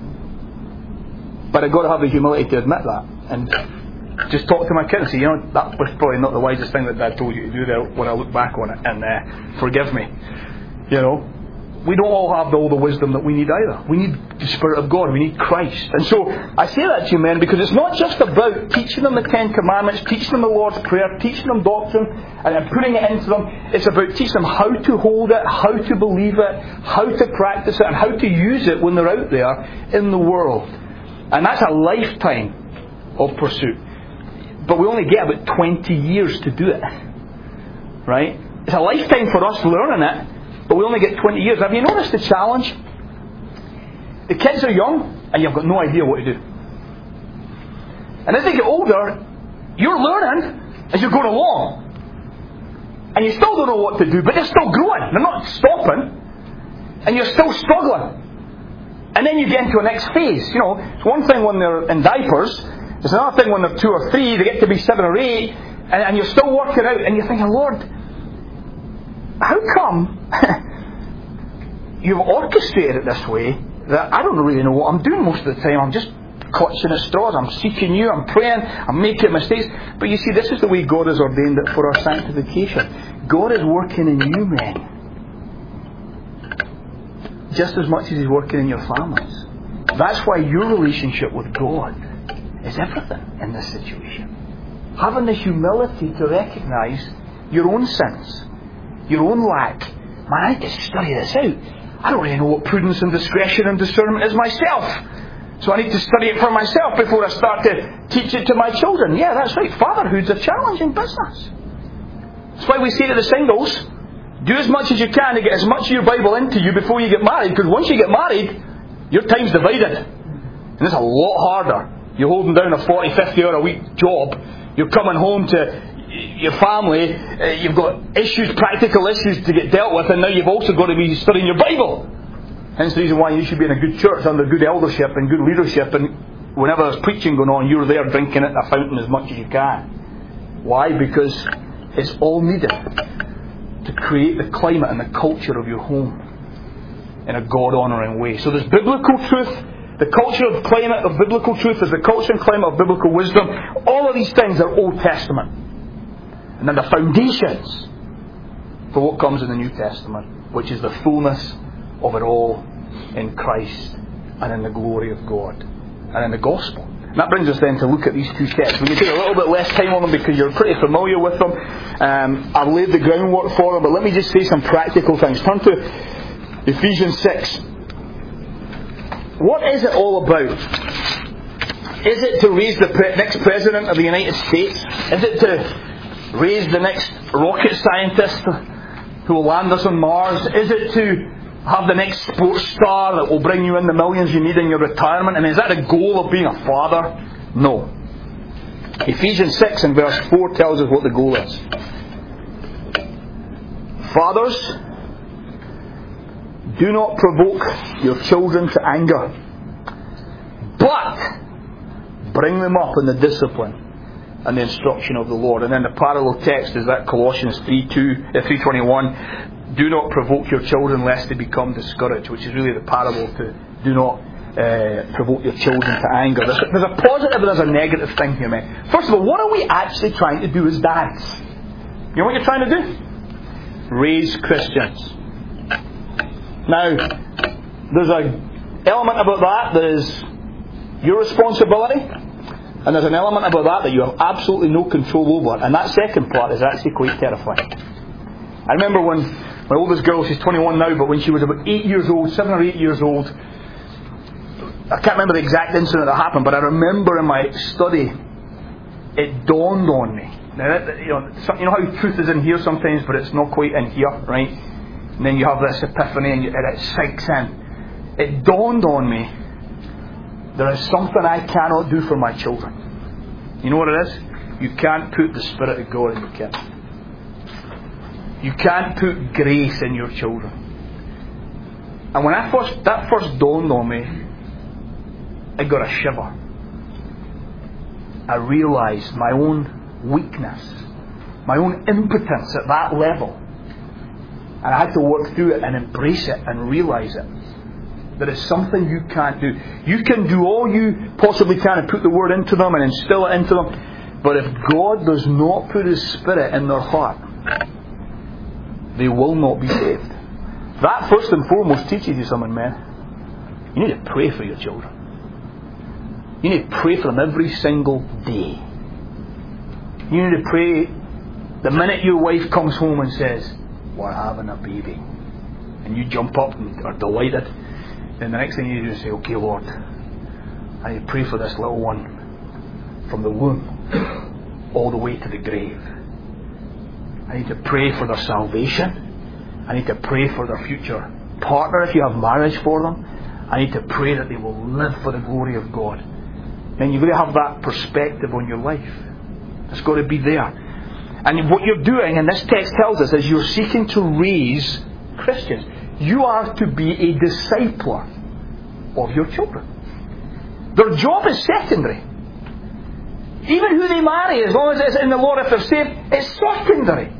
But I've got to have the humility to admit that. And just talk to my kids and say, you know, that was probably not the wisest thing that Dad told you to do there when I look back on it. And uh, forgive me. You know, we don't all have all the wisdom that we need either. We need the Spirit of God. We need Christ. And so I say that to you, men, because it's not just about teaching them the Ten Commandments, teaching them the Lord's Prayer, teaching them doctrine, and putting it into them. It's about teaching them how to hold it, how to believe it, how to practice it, and how to use it when they're out there in the world. And that's a lifetime of pursuit. But we only get about twenty years to do it. Right? It's a lifetime for us learning it, but we only get twenty years. Have you noticed the challenge? The kids are young, and you've got no idea what to do. And as they get older, you're learning as you're going along. And you still don't know what to do, but they're still growing. They're not stopping. And you're still struggling. And then you get into a next phase. You know, it's one thing when they're in diapers. It's another thing when they're two or three, they get to be seven or eight, and, and you're still working out, and you're thinking, Lord, how come you've orchestrated it this way that I don't really know what I'm doing most of the time? I'm just clutching at straws, I'm seeking you, I'm praying, I'm making mistakes. But you see, this is the way God has ordained it for our sanctification. God is working in you, men, just as much as He's working in your families. That's why your relationship with God is everything in this situation. Having the humility to recognise your own sins, your own lack. Man, I need to study this out. I don't really know what prudence and discretion and discernment is myself. So I need to study it for myself before I start to teach it to my children. Yeah, that's right. Fatherhood's a challenging business. That's why we say to the singles, Do as much as you can to get as much of your Bible into you before you get married, because once you get married, your time's divided. And it's a lot harder. You're holding down a forty, fifty hour a week job. You're coming home to your family. Uh, you've got issues, practical issues to get dealt with, and now you've also got to be studying your Bible. Hence the reason why you should be in a good church under good eldership and good leadership, and whenever there's preaching going on, you're there drinking at the fountain as much as you can. Why? Because it's all needed to create the climate and the culture of your home in a God-honouring way. So there's biblical truth. The culture of climate of biblical truth is the culture and climate of biblical wisdom. All of these things are Old Testament. And then the foundations for what comes in the New Testament, which is the fullness of it all in Christ and in the glory of God and in the gospel. And that brings us then to look at these two texts. We can take a little bit less time on them because you're pretty familiar with them. Um, I've laid the groundwork for them, but let me just say some practical things. Turn to Ephesians six. What is it all about? Is it to raise the pre- next President of the United States? Is it to raise the next rocket scientist who will land us on Mars? Is it to have the next sports star that will bring you in the millions you need in your retirement? I mean, is that the goal of being a father? No. Ephesians six and verse four tells us what the goal is. Fathers, do not provoke your children to anger, but bring them up in the discipline and the instruction of the Lord. And then the parallel text is that Colossians three twenty-one. Do not provoke your children lest they become discouraged, which is really the parable to do not uh, provoke your children to anger. There's, there's a positive and there's a negative thing here, man. First of all, what are we actually trying to do as dads? You know what you're trying to do? Raise Christians. Now, there's an element about that that is your responsibility, and there's an element about that that you have absolutely no control over, and that second part is actually quite terrifying. I remember when my oldest girl, she's twenty-one now, but when she was about eight years old, seven or eight years old, I can't remember the exact incident that happened, but I remember in my study, it dawned on me. Now, you know, you know how truth is in here sometimes, but it's not quite in here, right? And then you have this epiphany and, you, and it sinks in. It dawned on me, there is something I cannot do for my children. You know what it is? You can't put the Spirit of God in your kids. You can't put grace in your children. And when I first that first dawned on me, I got a shiver. I realised my own weakness, my own impotence at that level. And I had to work through it and embrace it and realise it. There is something you can't do. You can do all you possibly can and put the Word into them and instill it into them. But if God does not put His Spirit in their heart, they will not be saved. That first and foremost teaches you something, man. You need to pray for your children. You need to pray for them every single day. You need to pray the minute your wife comes home and says, "We're having a baby," and you jump up and are delighted. Then the next thing you do is say, "Okay, Lord, I need to pray for this little one from the womb all the way to the grave. I need to pray for their salvation. I need to pray for their future partner if you have marriage for them. I need to pray that they will live for the glory of God." Then you've got to have that perspective on your life. It's got to be there. And what you're doing, and this text tells us, is you're seeking to raise Christians. You are to be a discipler of your children. Their job is secondary. Even who they marry, as long as it's in the Lord, if they're saved, it's secondary.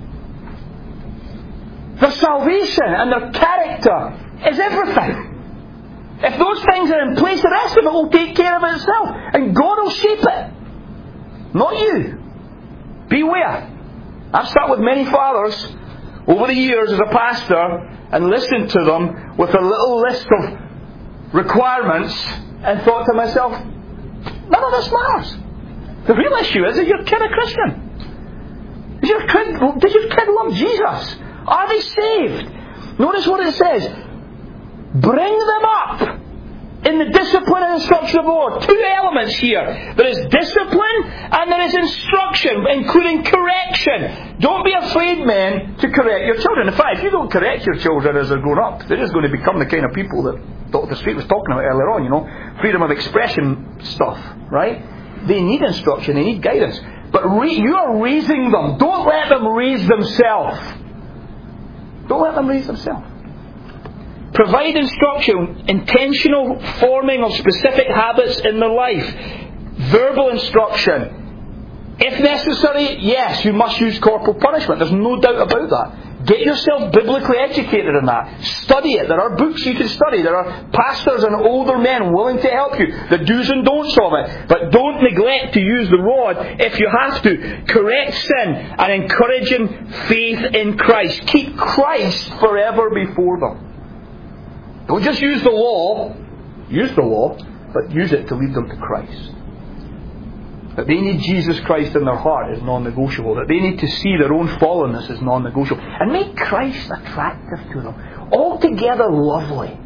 Their salvation and their character is everything. If those things are in place, the rest of it will take care of itself. And God will shape it. Not you. Beware. I've sat with many fathers over the years as a pastor and listened to them with a little list of requirements and thought to myself, none of this matters. The real issue is, is your kid a Christian? Is your kid, does your kid love Jesus? Are they saved? Notice what it says. Bring them up in the discipline and instruction of the Lord. Two elements here. There is discipline and there is instruction, including correction. Don't be afraid, men, to correct your children. In fact, if you don't correct your children as they're grown up, they're just going to become the kind of people that Doctor Street was talking about earlier on, you know, freedom of expression stuff, right? They need instruction, they need guidance. But re- you are raising them. Don't let them raise themselves. Don't let them raise themselves. Provide instruction, intentional forming of specific habits in their life. Verbal instruction. If necessary, yes, you must use corporal punishment. There's no doubt about that. Get yourself biblically educated in that. Study it. There are books you can study. There are pastors and older men willing to help you. The do's and don'ts of it. But don't neglect to use the rod if you have to. Correct sin and encouraging faith in Christ. Keep Christ forever before them. Don't just use the law. Use the law, but use it to lead them to Christ. That they need Jesus Christ in their heart is non-negotiable. That they need to see their own fallenness is non-negotiable. And make Christ attractive to them. Altogether lovely.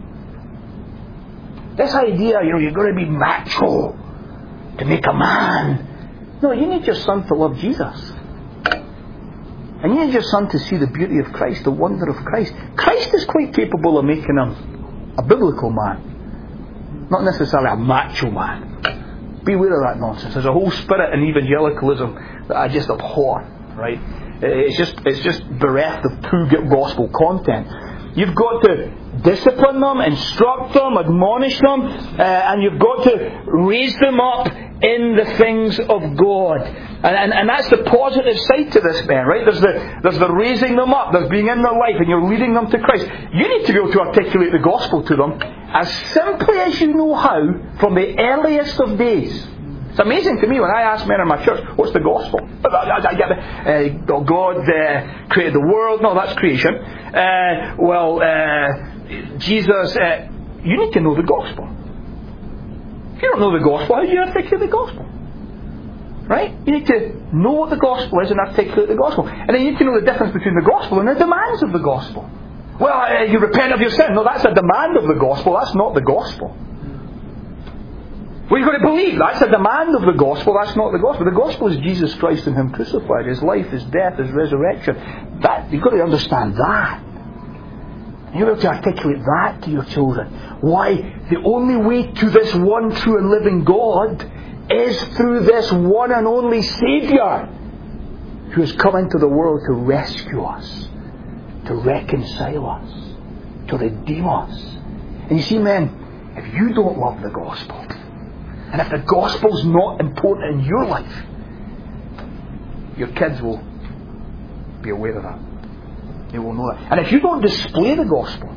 This idea, you know, you're going to be macho to make a man. No, you need your son to love Jesus. And you need your son to see the beauty of Christ, the wonder of Christ. Christ is quite capable of making him a biblical man. Not necessarily a macho man. Beware of that nonsense. There's a whole spirit in evangelicalism that I just abhor, right? It's just it's just bereft of true gospel content. You've got to discipline them, instruct them, admonish them, uh, and you've got to raise them up in the things of God. And, and, and that's the positive side to this, man, right? There's the, there's the raising them up, there's being in their life, and you're leading them to Christ. You need to be able to articulate the gospel to them as simply as you know how from the earliest of days. It's amazing to me when I ask men in my church, what's the gospel? I get the, uh, God uh, created the world. No, that's creation. Uh, well, uh, Jesus, uh, you need to know the gospel. If you don't know the gospel, how do you articulate the gospel? Right? You need to know what the gospel is and articulate the gospel. And then you need to know the difference between the gospel and the demands of the gospel. Well, uh, you repent of your sin. No, that's a demand of the gospel. That's not the gospel. Well, you've got to believe. That's a demand of the gospel. That's not the gospel. The gospel is Jesus Christ and Him crucified. His life, His death, His resurrection. That, you've got to understand that. You're able to articulate that to your children. Why? The only way to this one true and living God is through this one and only Saviour who has come into the world to rescue us, to reconcile us, to redeem us. And you see, men, if you don't love the gospel, and if the gospel's not important in your life, your kids will be aware of that. They will know that. And if you don't display the gospel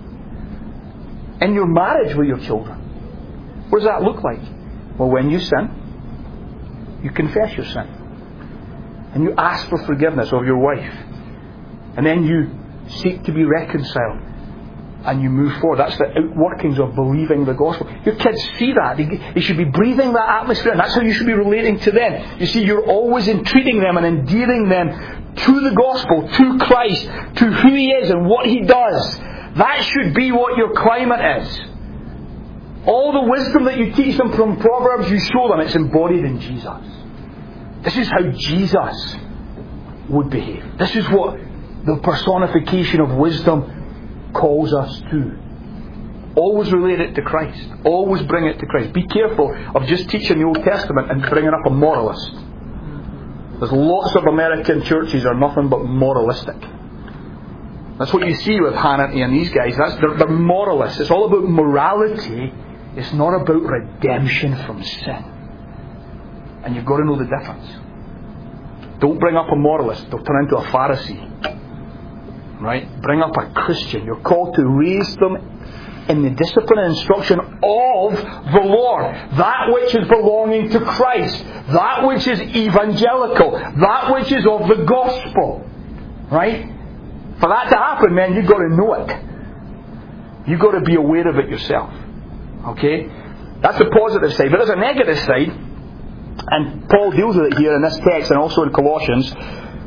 in your marriage with your children, what does that look like? Well, when you sin, you confess your sin. And you ask for forgiveness of your wife. And then you seek to be reconciled. And you move forward. That's the outworkings of believing the gospel. Your kids see that. They, they should be breathing that atmosphere. And that's how you should be relating to them. You see, you're always entreating them and endearing them to the gospel, to Christ, to who He is and what He does. That should be what your climate is. All the wisdom that you teach them from Proverbs, you show them it's embodied in Jesus. This is how Jesus would behave. This is what the personification of wisdom calls us to. Always relate it to Christ. Always bring it to Christ. Be careful of just teaching the Old Testament and bringing up a moralist. There's lots of American churches are nothing but moralistic. That's what you see with Hannity and these guys. That's, they're, they're moralists. It's all about morality. It's not about redemption from sin. And you've got to know the difference. Don't bring up a moralist. They'll turn into a Pharisee. Right? Bring up a Christian. You're called to raise them in the discipline and instruction of the Lord. That which is belonging to Christ. That which is evangelical. That which is of the gospel. Right? For that to happen, man, you've got to know it. You've got to be aware of it yourself. Okay? That's the positive side. But there's a negative side. And Paul deals with it here in this text and also in Colossians.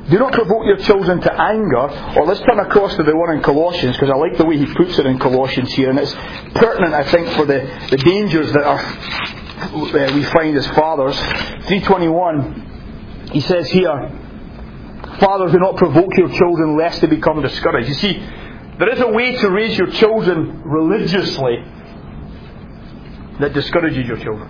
Do not provoke your children to anger. Or let's turn across to the one in Colossians, because I like the way he puts it in Colossians here, and it's pertinent, I think, for the, the dangers that are uh, we find as fathers. three twenty-one, he says here, fathers, do not provoke your children lest they become discouraged. You see, there is a way to raise your children religiously that discourages your children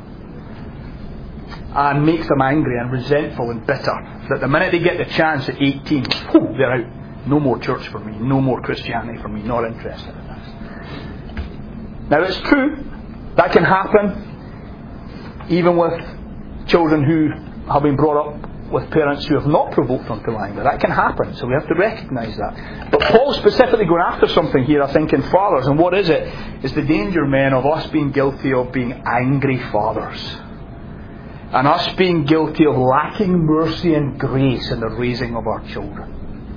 and makes them angry and resentful and bitter. That the minute they get the chance at eighteen, whew, they're out. No more church for me. No more Christianity for me. Not interested in this. Now it's true. That can happen even with children who have been brought up with parents who have not provoked them to anger. That can happen. So we have to recognise that. But Paul's specifically going after something here, I think, in fathers. And what is it? It's the danger, men, of us being guilty of being angry fathers. And us being guilty of lacking mercy and grace in the raising of our children.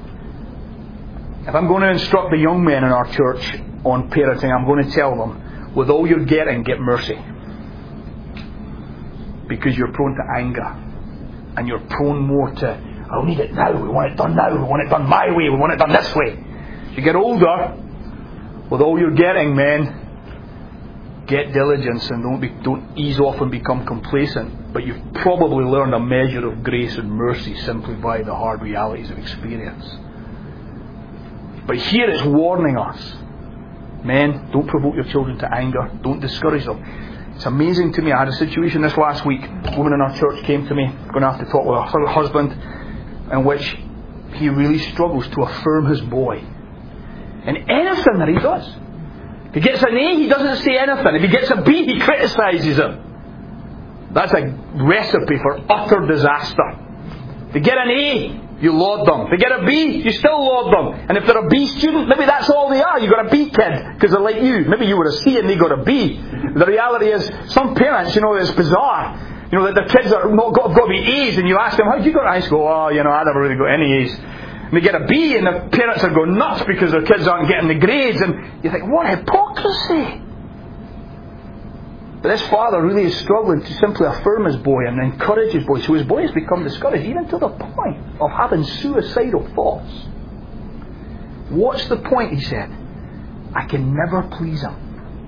If I'm going to instruct the young men in our church on parenting, I'm going to tell them, with all you're getting, get mercy. Because you're prone to anger. And you're prone more to, I need it now, we want it done now, we want it done my way, we want it done this way. As you get older, with all you're getting, men, get diligence and don't be, don't ease off and become complacent. But you've probably learned a measure of grace and mercy simply by the hard realities of experience. But here it's warning us. Men, don't provoke your children to anger. Don't discourage them. It's amazing to me. I had a situation this last week. A woman in our church came to me. I'm going to have to talk with her husband, in which he really struggles to affirm his boy in anything that he does. If he gets an A, he doesn't say anything. If he gets a B, he criticises him. That's a recipe for utter disaster. If you get an A, you laud them. If you get a B, you still laud them. And if they're a B student, maybe that's all they are. You got a B kid because they're like you. Maybe you were a C and they got a B. The reality is, some parents, you know, it's bizarre. You know, that their kids are not got, have got to be A's, and you ask them, how did you go to high school? Oh, you know, I never really got any A's. And they get a B, and the parents are going nuts because their kids aren't getting the grades. And you think, what hypocrisy! But this father really is struggling to simply affirm his boy and encourage his boy. So his boy has become discouraged, even to the point of having suicidal thoughts. What's the point, he said? I can never please him.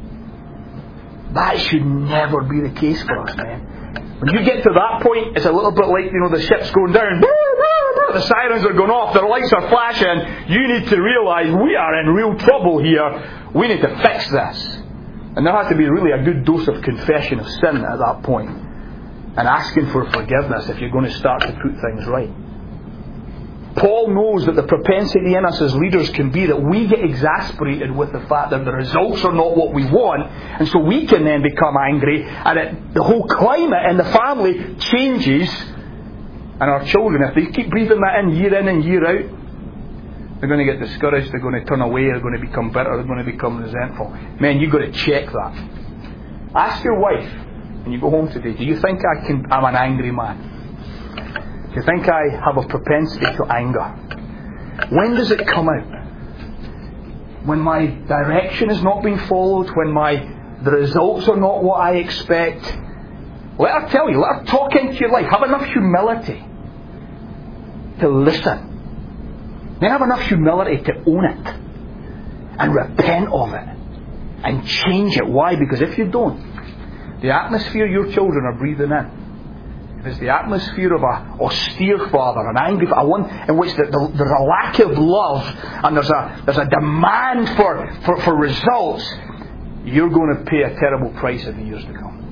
That should never be the case for us, man. When you get to that point, it's a little bit like, you know, the ship's going down. The sirens are going off, the lights are flashing. You need to realise we are in real trouble here. We need to fix this. And there has to be really a good dose of confession of sin at that point. And asking for forgiveness if you're going to start to put things right. Paul knows that the propensity in us as leaders can be that we get exasperated with the fact that the results are not what we want. And so we can then become angry. And it, the whole climate in the family changes. And our children, if they keep breathing that in year in and year out, they're going to get discouraged, they're going to turn away, they're going to become bitter, they're going to become resentful. Man, you've got to check that. Ask your wife, when you go home today, do you think I can, I'm an angry man? Do you think I have a propensity to anger? When does it come out? When my direction is not being followed, when my the results are not what I expect. Let her tell you, let her talk into your life. Have enough humility to listen. Then have enough humility to own it and repent of it and change it. Why? Because if you don't, the atmosphere your children are breathing in, if it's the atmosphere of a austere father, an angry father, one in which the, the, there's a lack of love and there's a there's a demand for, for, for results, you're going to pay a terrible price in the years to come.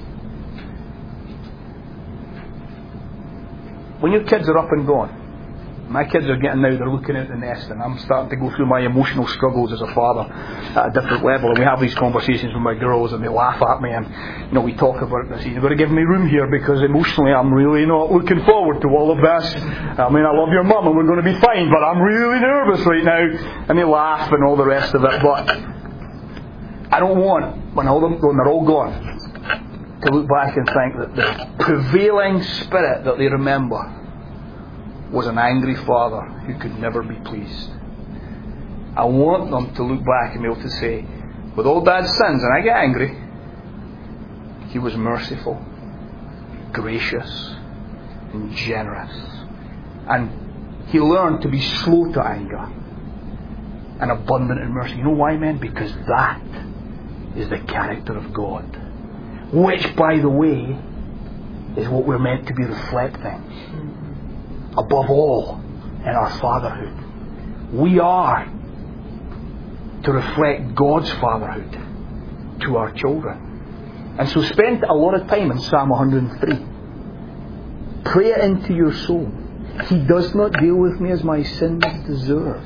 When your kids are up and gone, my kids are getting now, they're looking out the nest, and I'm starting to go through my emotional struggles as a father at a different level. And we have these conversations with my girls, and they laugh at me, and you know, we talk about this. You've got to give me room here because emotionally I'm really not looking forward to all of this. I mean, I love your mum and we're going to be fine, but I'm really nervous right now. And they laugh and all the rest of it. But I don't want, when all them, when they're all gone, to look back and think that the prevailing spirit that they remember was an angry father who could never be pleased. I want them to look back and be able to say, with all Dad's sins, and I get angry, he was merciful, gracious, and generous. And he learned to be slow to anger and abundant in mercy. You know why, men? Because that is the character of God. Which, by the way, is what we're meant to be reflecting. Above all, in our fatherhood. We are to reflect God's fatherhood to our children. And so spend a lot of time in Psalm one hundred three. Pray it into your soul. He does not deal with me as my sins deserve.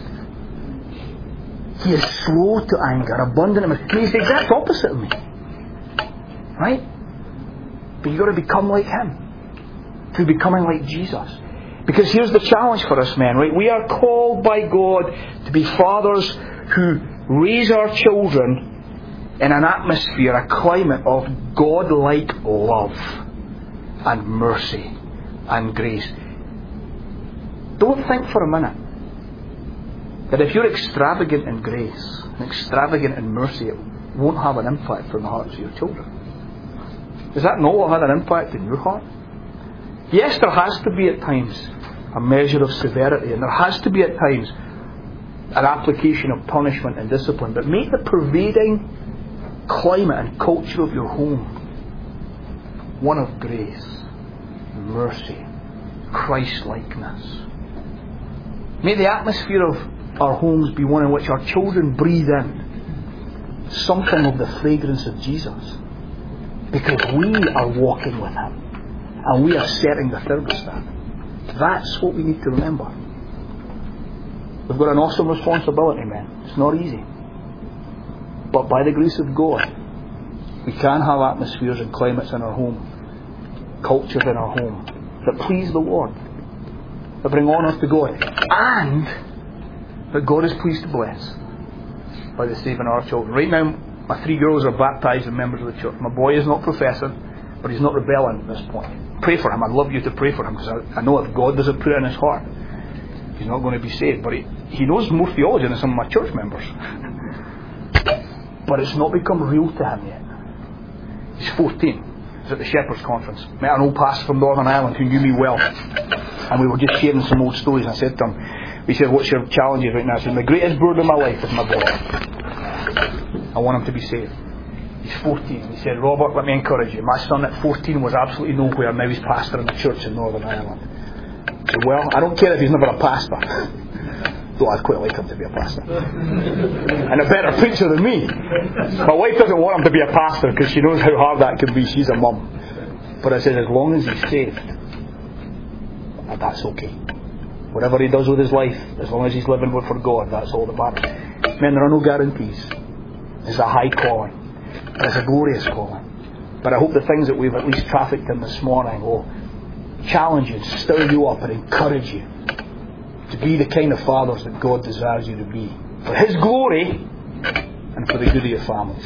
He is slow to anger, abundant in mercy. He's the exact opposite of me. Right? But you've got to become like Him. Through becoming like Jesus. Because here's the challenge for us, men, right? We are called by God to be fathers who raise our children in an atmosphere, a climate of God-like love and mercy and grace. Don't think for a minute that if you're extravagant in grace and extravagant in mercy, it won't have an impact on the hearts of your children. Does that not have an impact in your heart? Yes, there has to be at times a measure of severity, and there has to be at times an application of punishment and discipline, but make the pervading climate and culture of your home one of grace, mercy, Christ-likeness. May the atmosphere of our homes be one in which our children breathe in something of the fragrance of Jesus, because we are walking with Him and we are setting the thermostat. That's what we need to remember. We've got an awesome responsibility, men. It's not easy. But by the grace of God, we can have atmospheres and climates in our home, cultures in our home, that please the Lord, that bring honour to God, and that God is pleased to bless by the saving of our children. Right now, my three girls are baptised and members of the church. My boy is not professing, but he's not rebelling at this point. Pray for him. I'd love you to pray for him, because I, I know if God doesn't put it in his heart, he's not going to be saved. But he, he knows more theology than some of my church members. But it's not become real to him yet. He's fourteen. He's at the Shepherd's Conference. Met an old pastor from Northern Ireland who knew me well. And we were just sharing some old stories. And I said to him, we said, what's your challenges right now? I said, my greatest burden in my life is my boy. I want him to be saved. He's fourteen. He said, Robert, let me encourage you. My son at fourteen was absolutely nowhere. Now he's pastor in the church in Northern Ireland. I said, well, I don't care if he's never a pastor. Though I'd quite like him to be a pastor. And a better preacher than me. My wife doesn't want him to be a pastor because she knows how hard that can be. She's a mum. But I said, as long as he's saved, that's okay. Whatever he does with his life, as long as he's living for God, that's all that matters. Men, there are no guarantees. It's a high calling. It's a glorious calling. But I hope the things that we've at least trafficked in this morning will challenge you, stir you up and encourage you to be the kind of fathers that God desires you to be, for His glory and for the good of your families.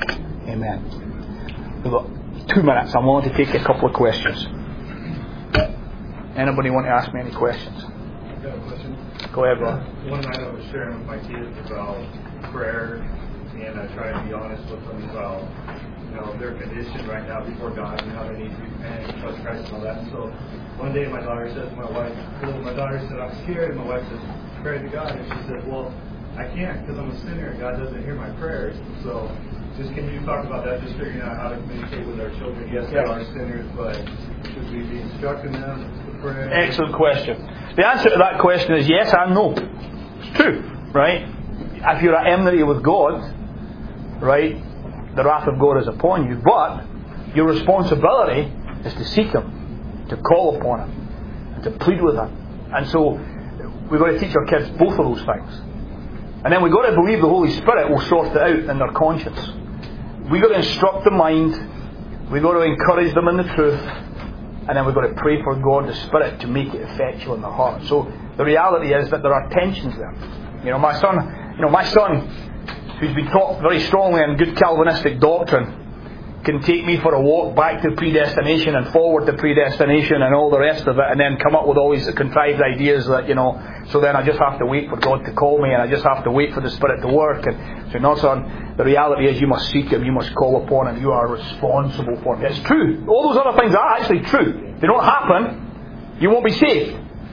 Amen. We've got two minutes. I'm willing to take a couple of questions. Anybody want to ask me any questions? I've got a question. Go ahead, Ron. Uh, one night I was sharing with my kids about prayer, and I try to be honest with them about, you know, their condition right now before God and how they need to repent and trust Christ and all that. And so one day my daughter says to my wife, well, my daughter said, I'm scared. And my wife says, pray to God. And she said, well, I can't because I'm a sinner and God doesn't hear my prayers. So just can you talk about that, just figuring out how to communicate with our children? Yes, they are sinners, but should we be instructing them to pray? Excellent question. The answer to that question is yes and no. It's true, right? If you're at enmity with God, right, the wrath of God is upon you, but your responsibility is to seek Him, to call upon Him, and to plead with Him. And so we've got to teach our kids both of those things. And then we've got to believe the Holy Spirit will sort it out in their conscience. We've got to instruct the mind, we've got to encourage them in the truth, and then we've got to pray for God, the Spirit, to make it effectual in their heart. So the reality is that there are tensions there. You know, my son, you know, my son, who's been taught very strongly in good Calvinistic doctrine, can take me for a walk back to predestination and forward to predestination and all the rest of it, and then come up with all these contrived ideas that, you know, so then I just have to wait for God to call me, and I just have to wait for the Spirit to work. And so, no, son, the reality is you must seek Him, you must call upon Him, you are responsible for Him. It's true. All those other things are actually true. They don't happen, you won't be saved.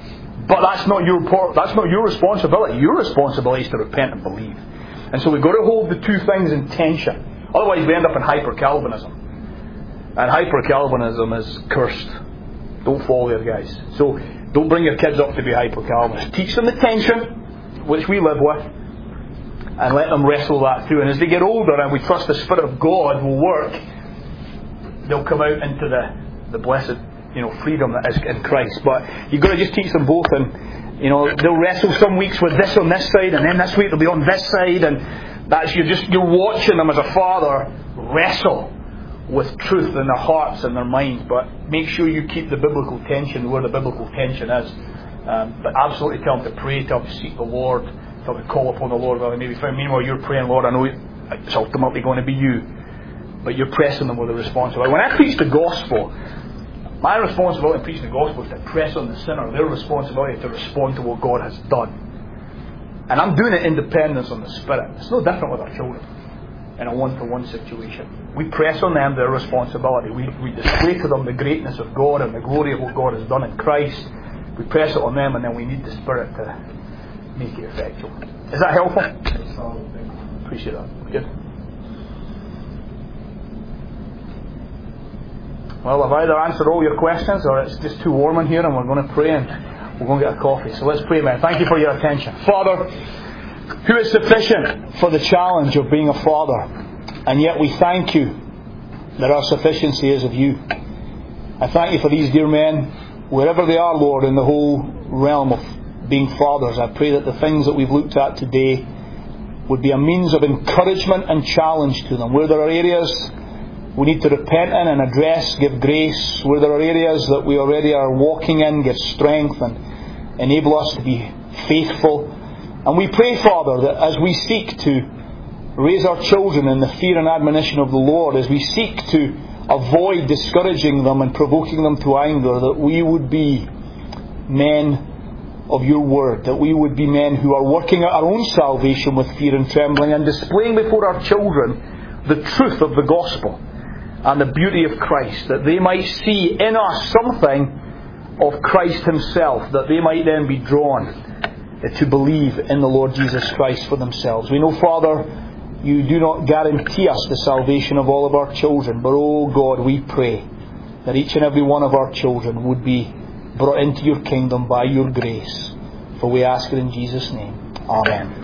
But that's not your part, that's not your responsibility. Your responsibility is to repent and believe. And so we've got to hold the two things in tension. Otherwise we end up in hyper-Calvinism. And hyper-Calvinism is cursed. Don't fall there, guys. So don't bring your kids up to be hyper-Calvinists. Teach them the tension, which we live with, and let them wrestle that through. And as they get older and we trust the Spirit of God will work, they'll come out into the, the blessed, you know, freedom that is in Christ. But you've got to just teach them both. And, you know, they'll wrestle some weeks with this on this side, and then this week they'll be on this side. And that's, you're just, you're watching them as a father wrestle with truth in their hearts and their minds. But make sure you keep the biblical tension where the biblical tension is. Um, but absolutely tell them to pray, tell them to seek the Lord, tell them to call upon the Lord while they may be found. Meanwhile, you're praying, Lord, I know it's ultimately going to be you, but you're pressing them with a responsibility. When I preach the gospel, my responsibility in preaching the gospel is to press on the sinner. Their responsibility is to respond to what God has done. And I'm doing it in dependence on the Spirit. It's no different with our children in a one-to-one situation. We press on them their responsibility. We, we display to them the greatness of God and the glory of what God has done in Christ. We press it on them, and then we need the Spirit to make it effectual. Is that helpful? Appreciate that. Good. Well, I've either answered all your questions, or it's just too warm in here and we're going to pray and we're going to get a coffee. So let's pray, man. Thank you for your attention. Father, who is sufficient for the challenge of being a father, and yet we thank you that our sufficiency is of you. I thank you for these dear men, wherever they are, Lord, in the whole realm of being fathers. I pray that the things that we've looked at today would be a means of encouragement and challenge to them. Where there are areas we need to repent in and address, give grace. Where there are areas that we already are walking in, give strength and enable us to be faithful. And we pray, Father, that as we seek to raise our children in the fear and admonition of the Lord, as we seek to avoid discouraging them and provoking them to anger, that we would be men of your word, that we would be men who are working out our own salvation with fear and trembling and displaying before our children the truth of the gospel and the beauty of Christ, that they might see in us something of Christ himself, that they might then be drawn to believe in the Lord Jesus Christ for themselves. We know, Father, you do not guarantee us the salvation of all of our children, but oh God, we pray that each and every one of our children would be brought into your kingdom by your grace. For we ask it in Jesus' name. Amen.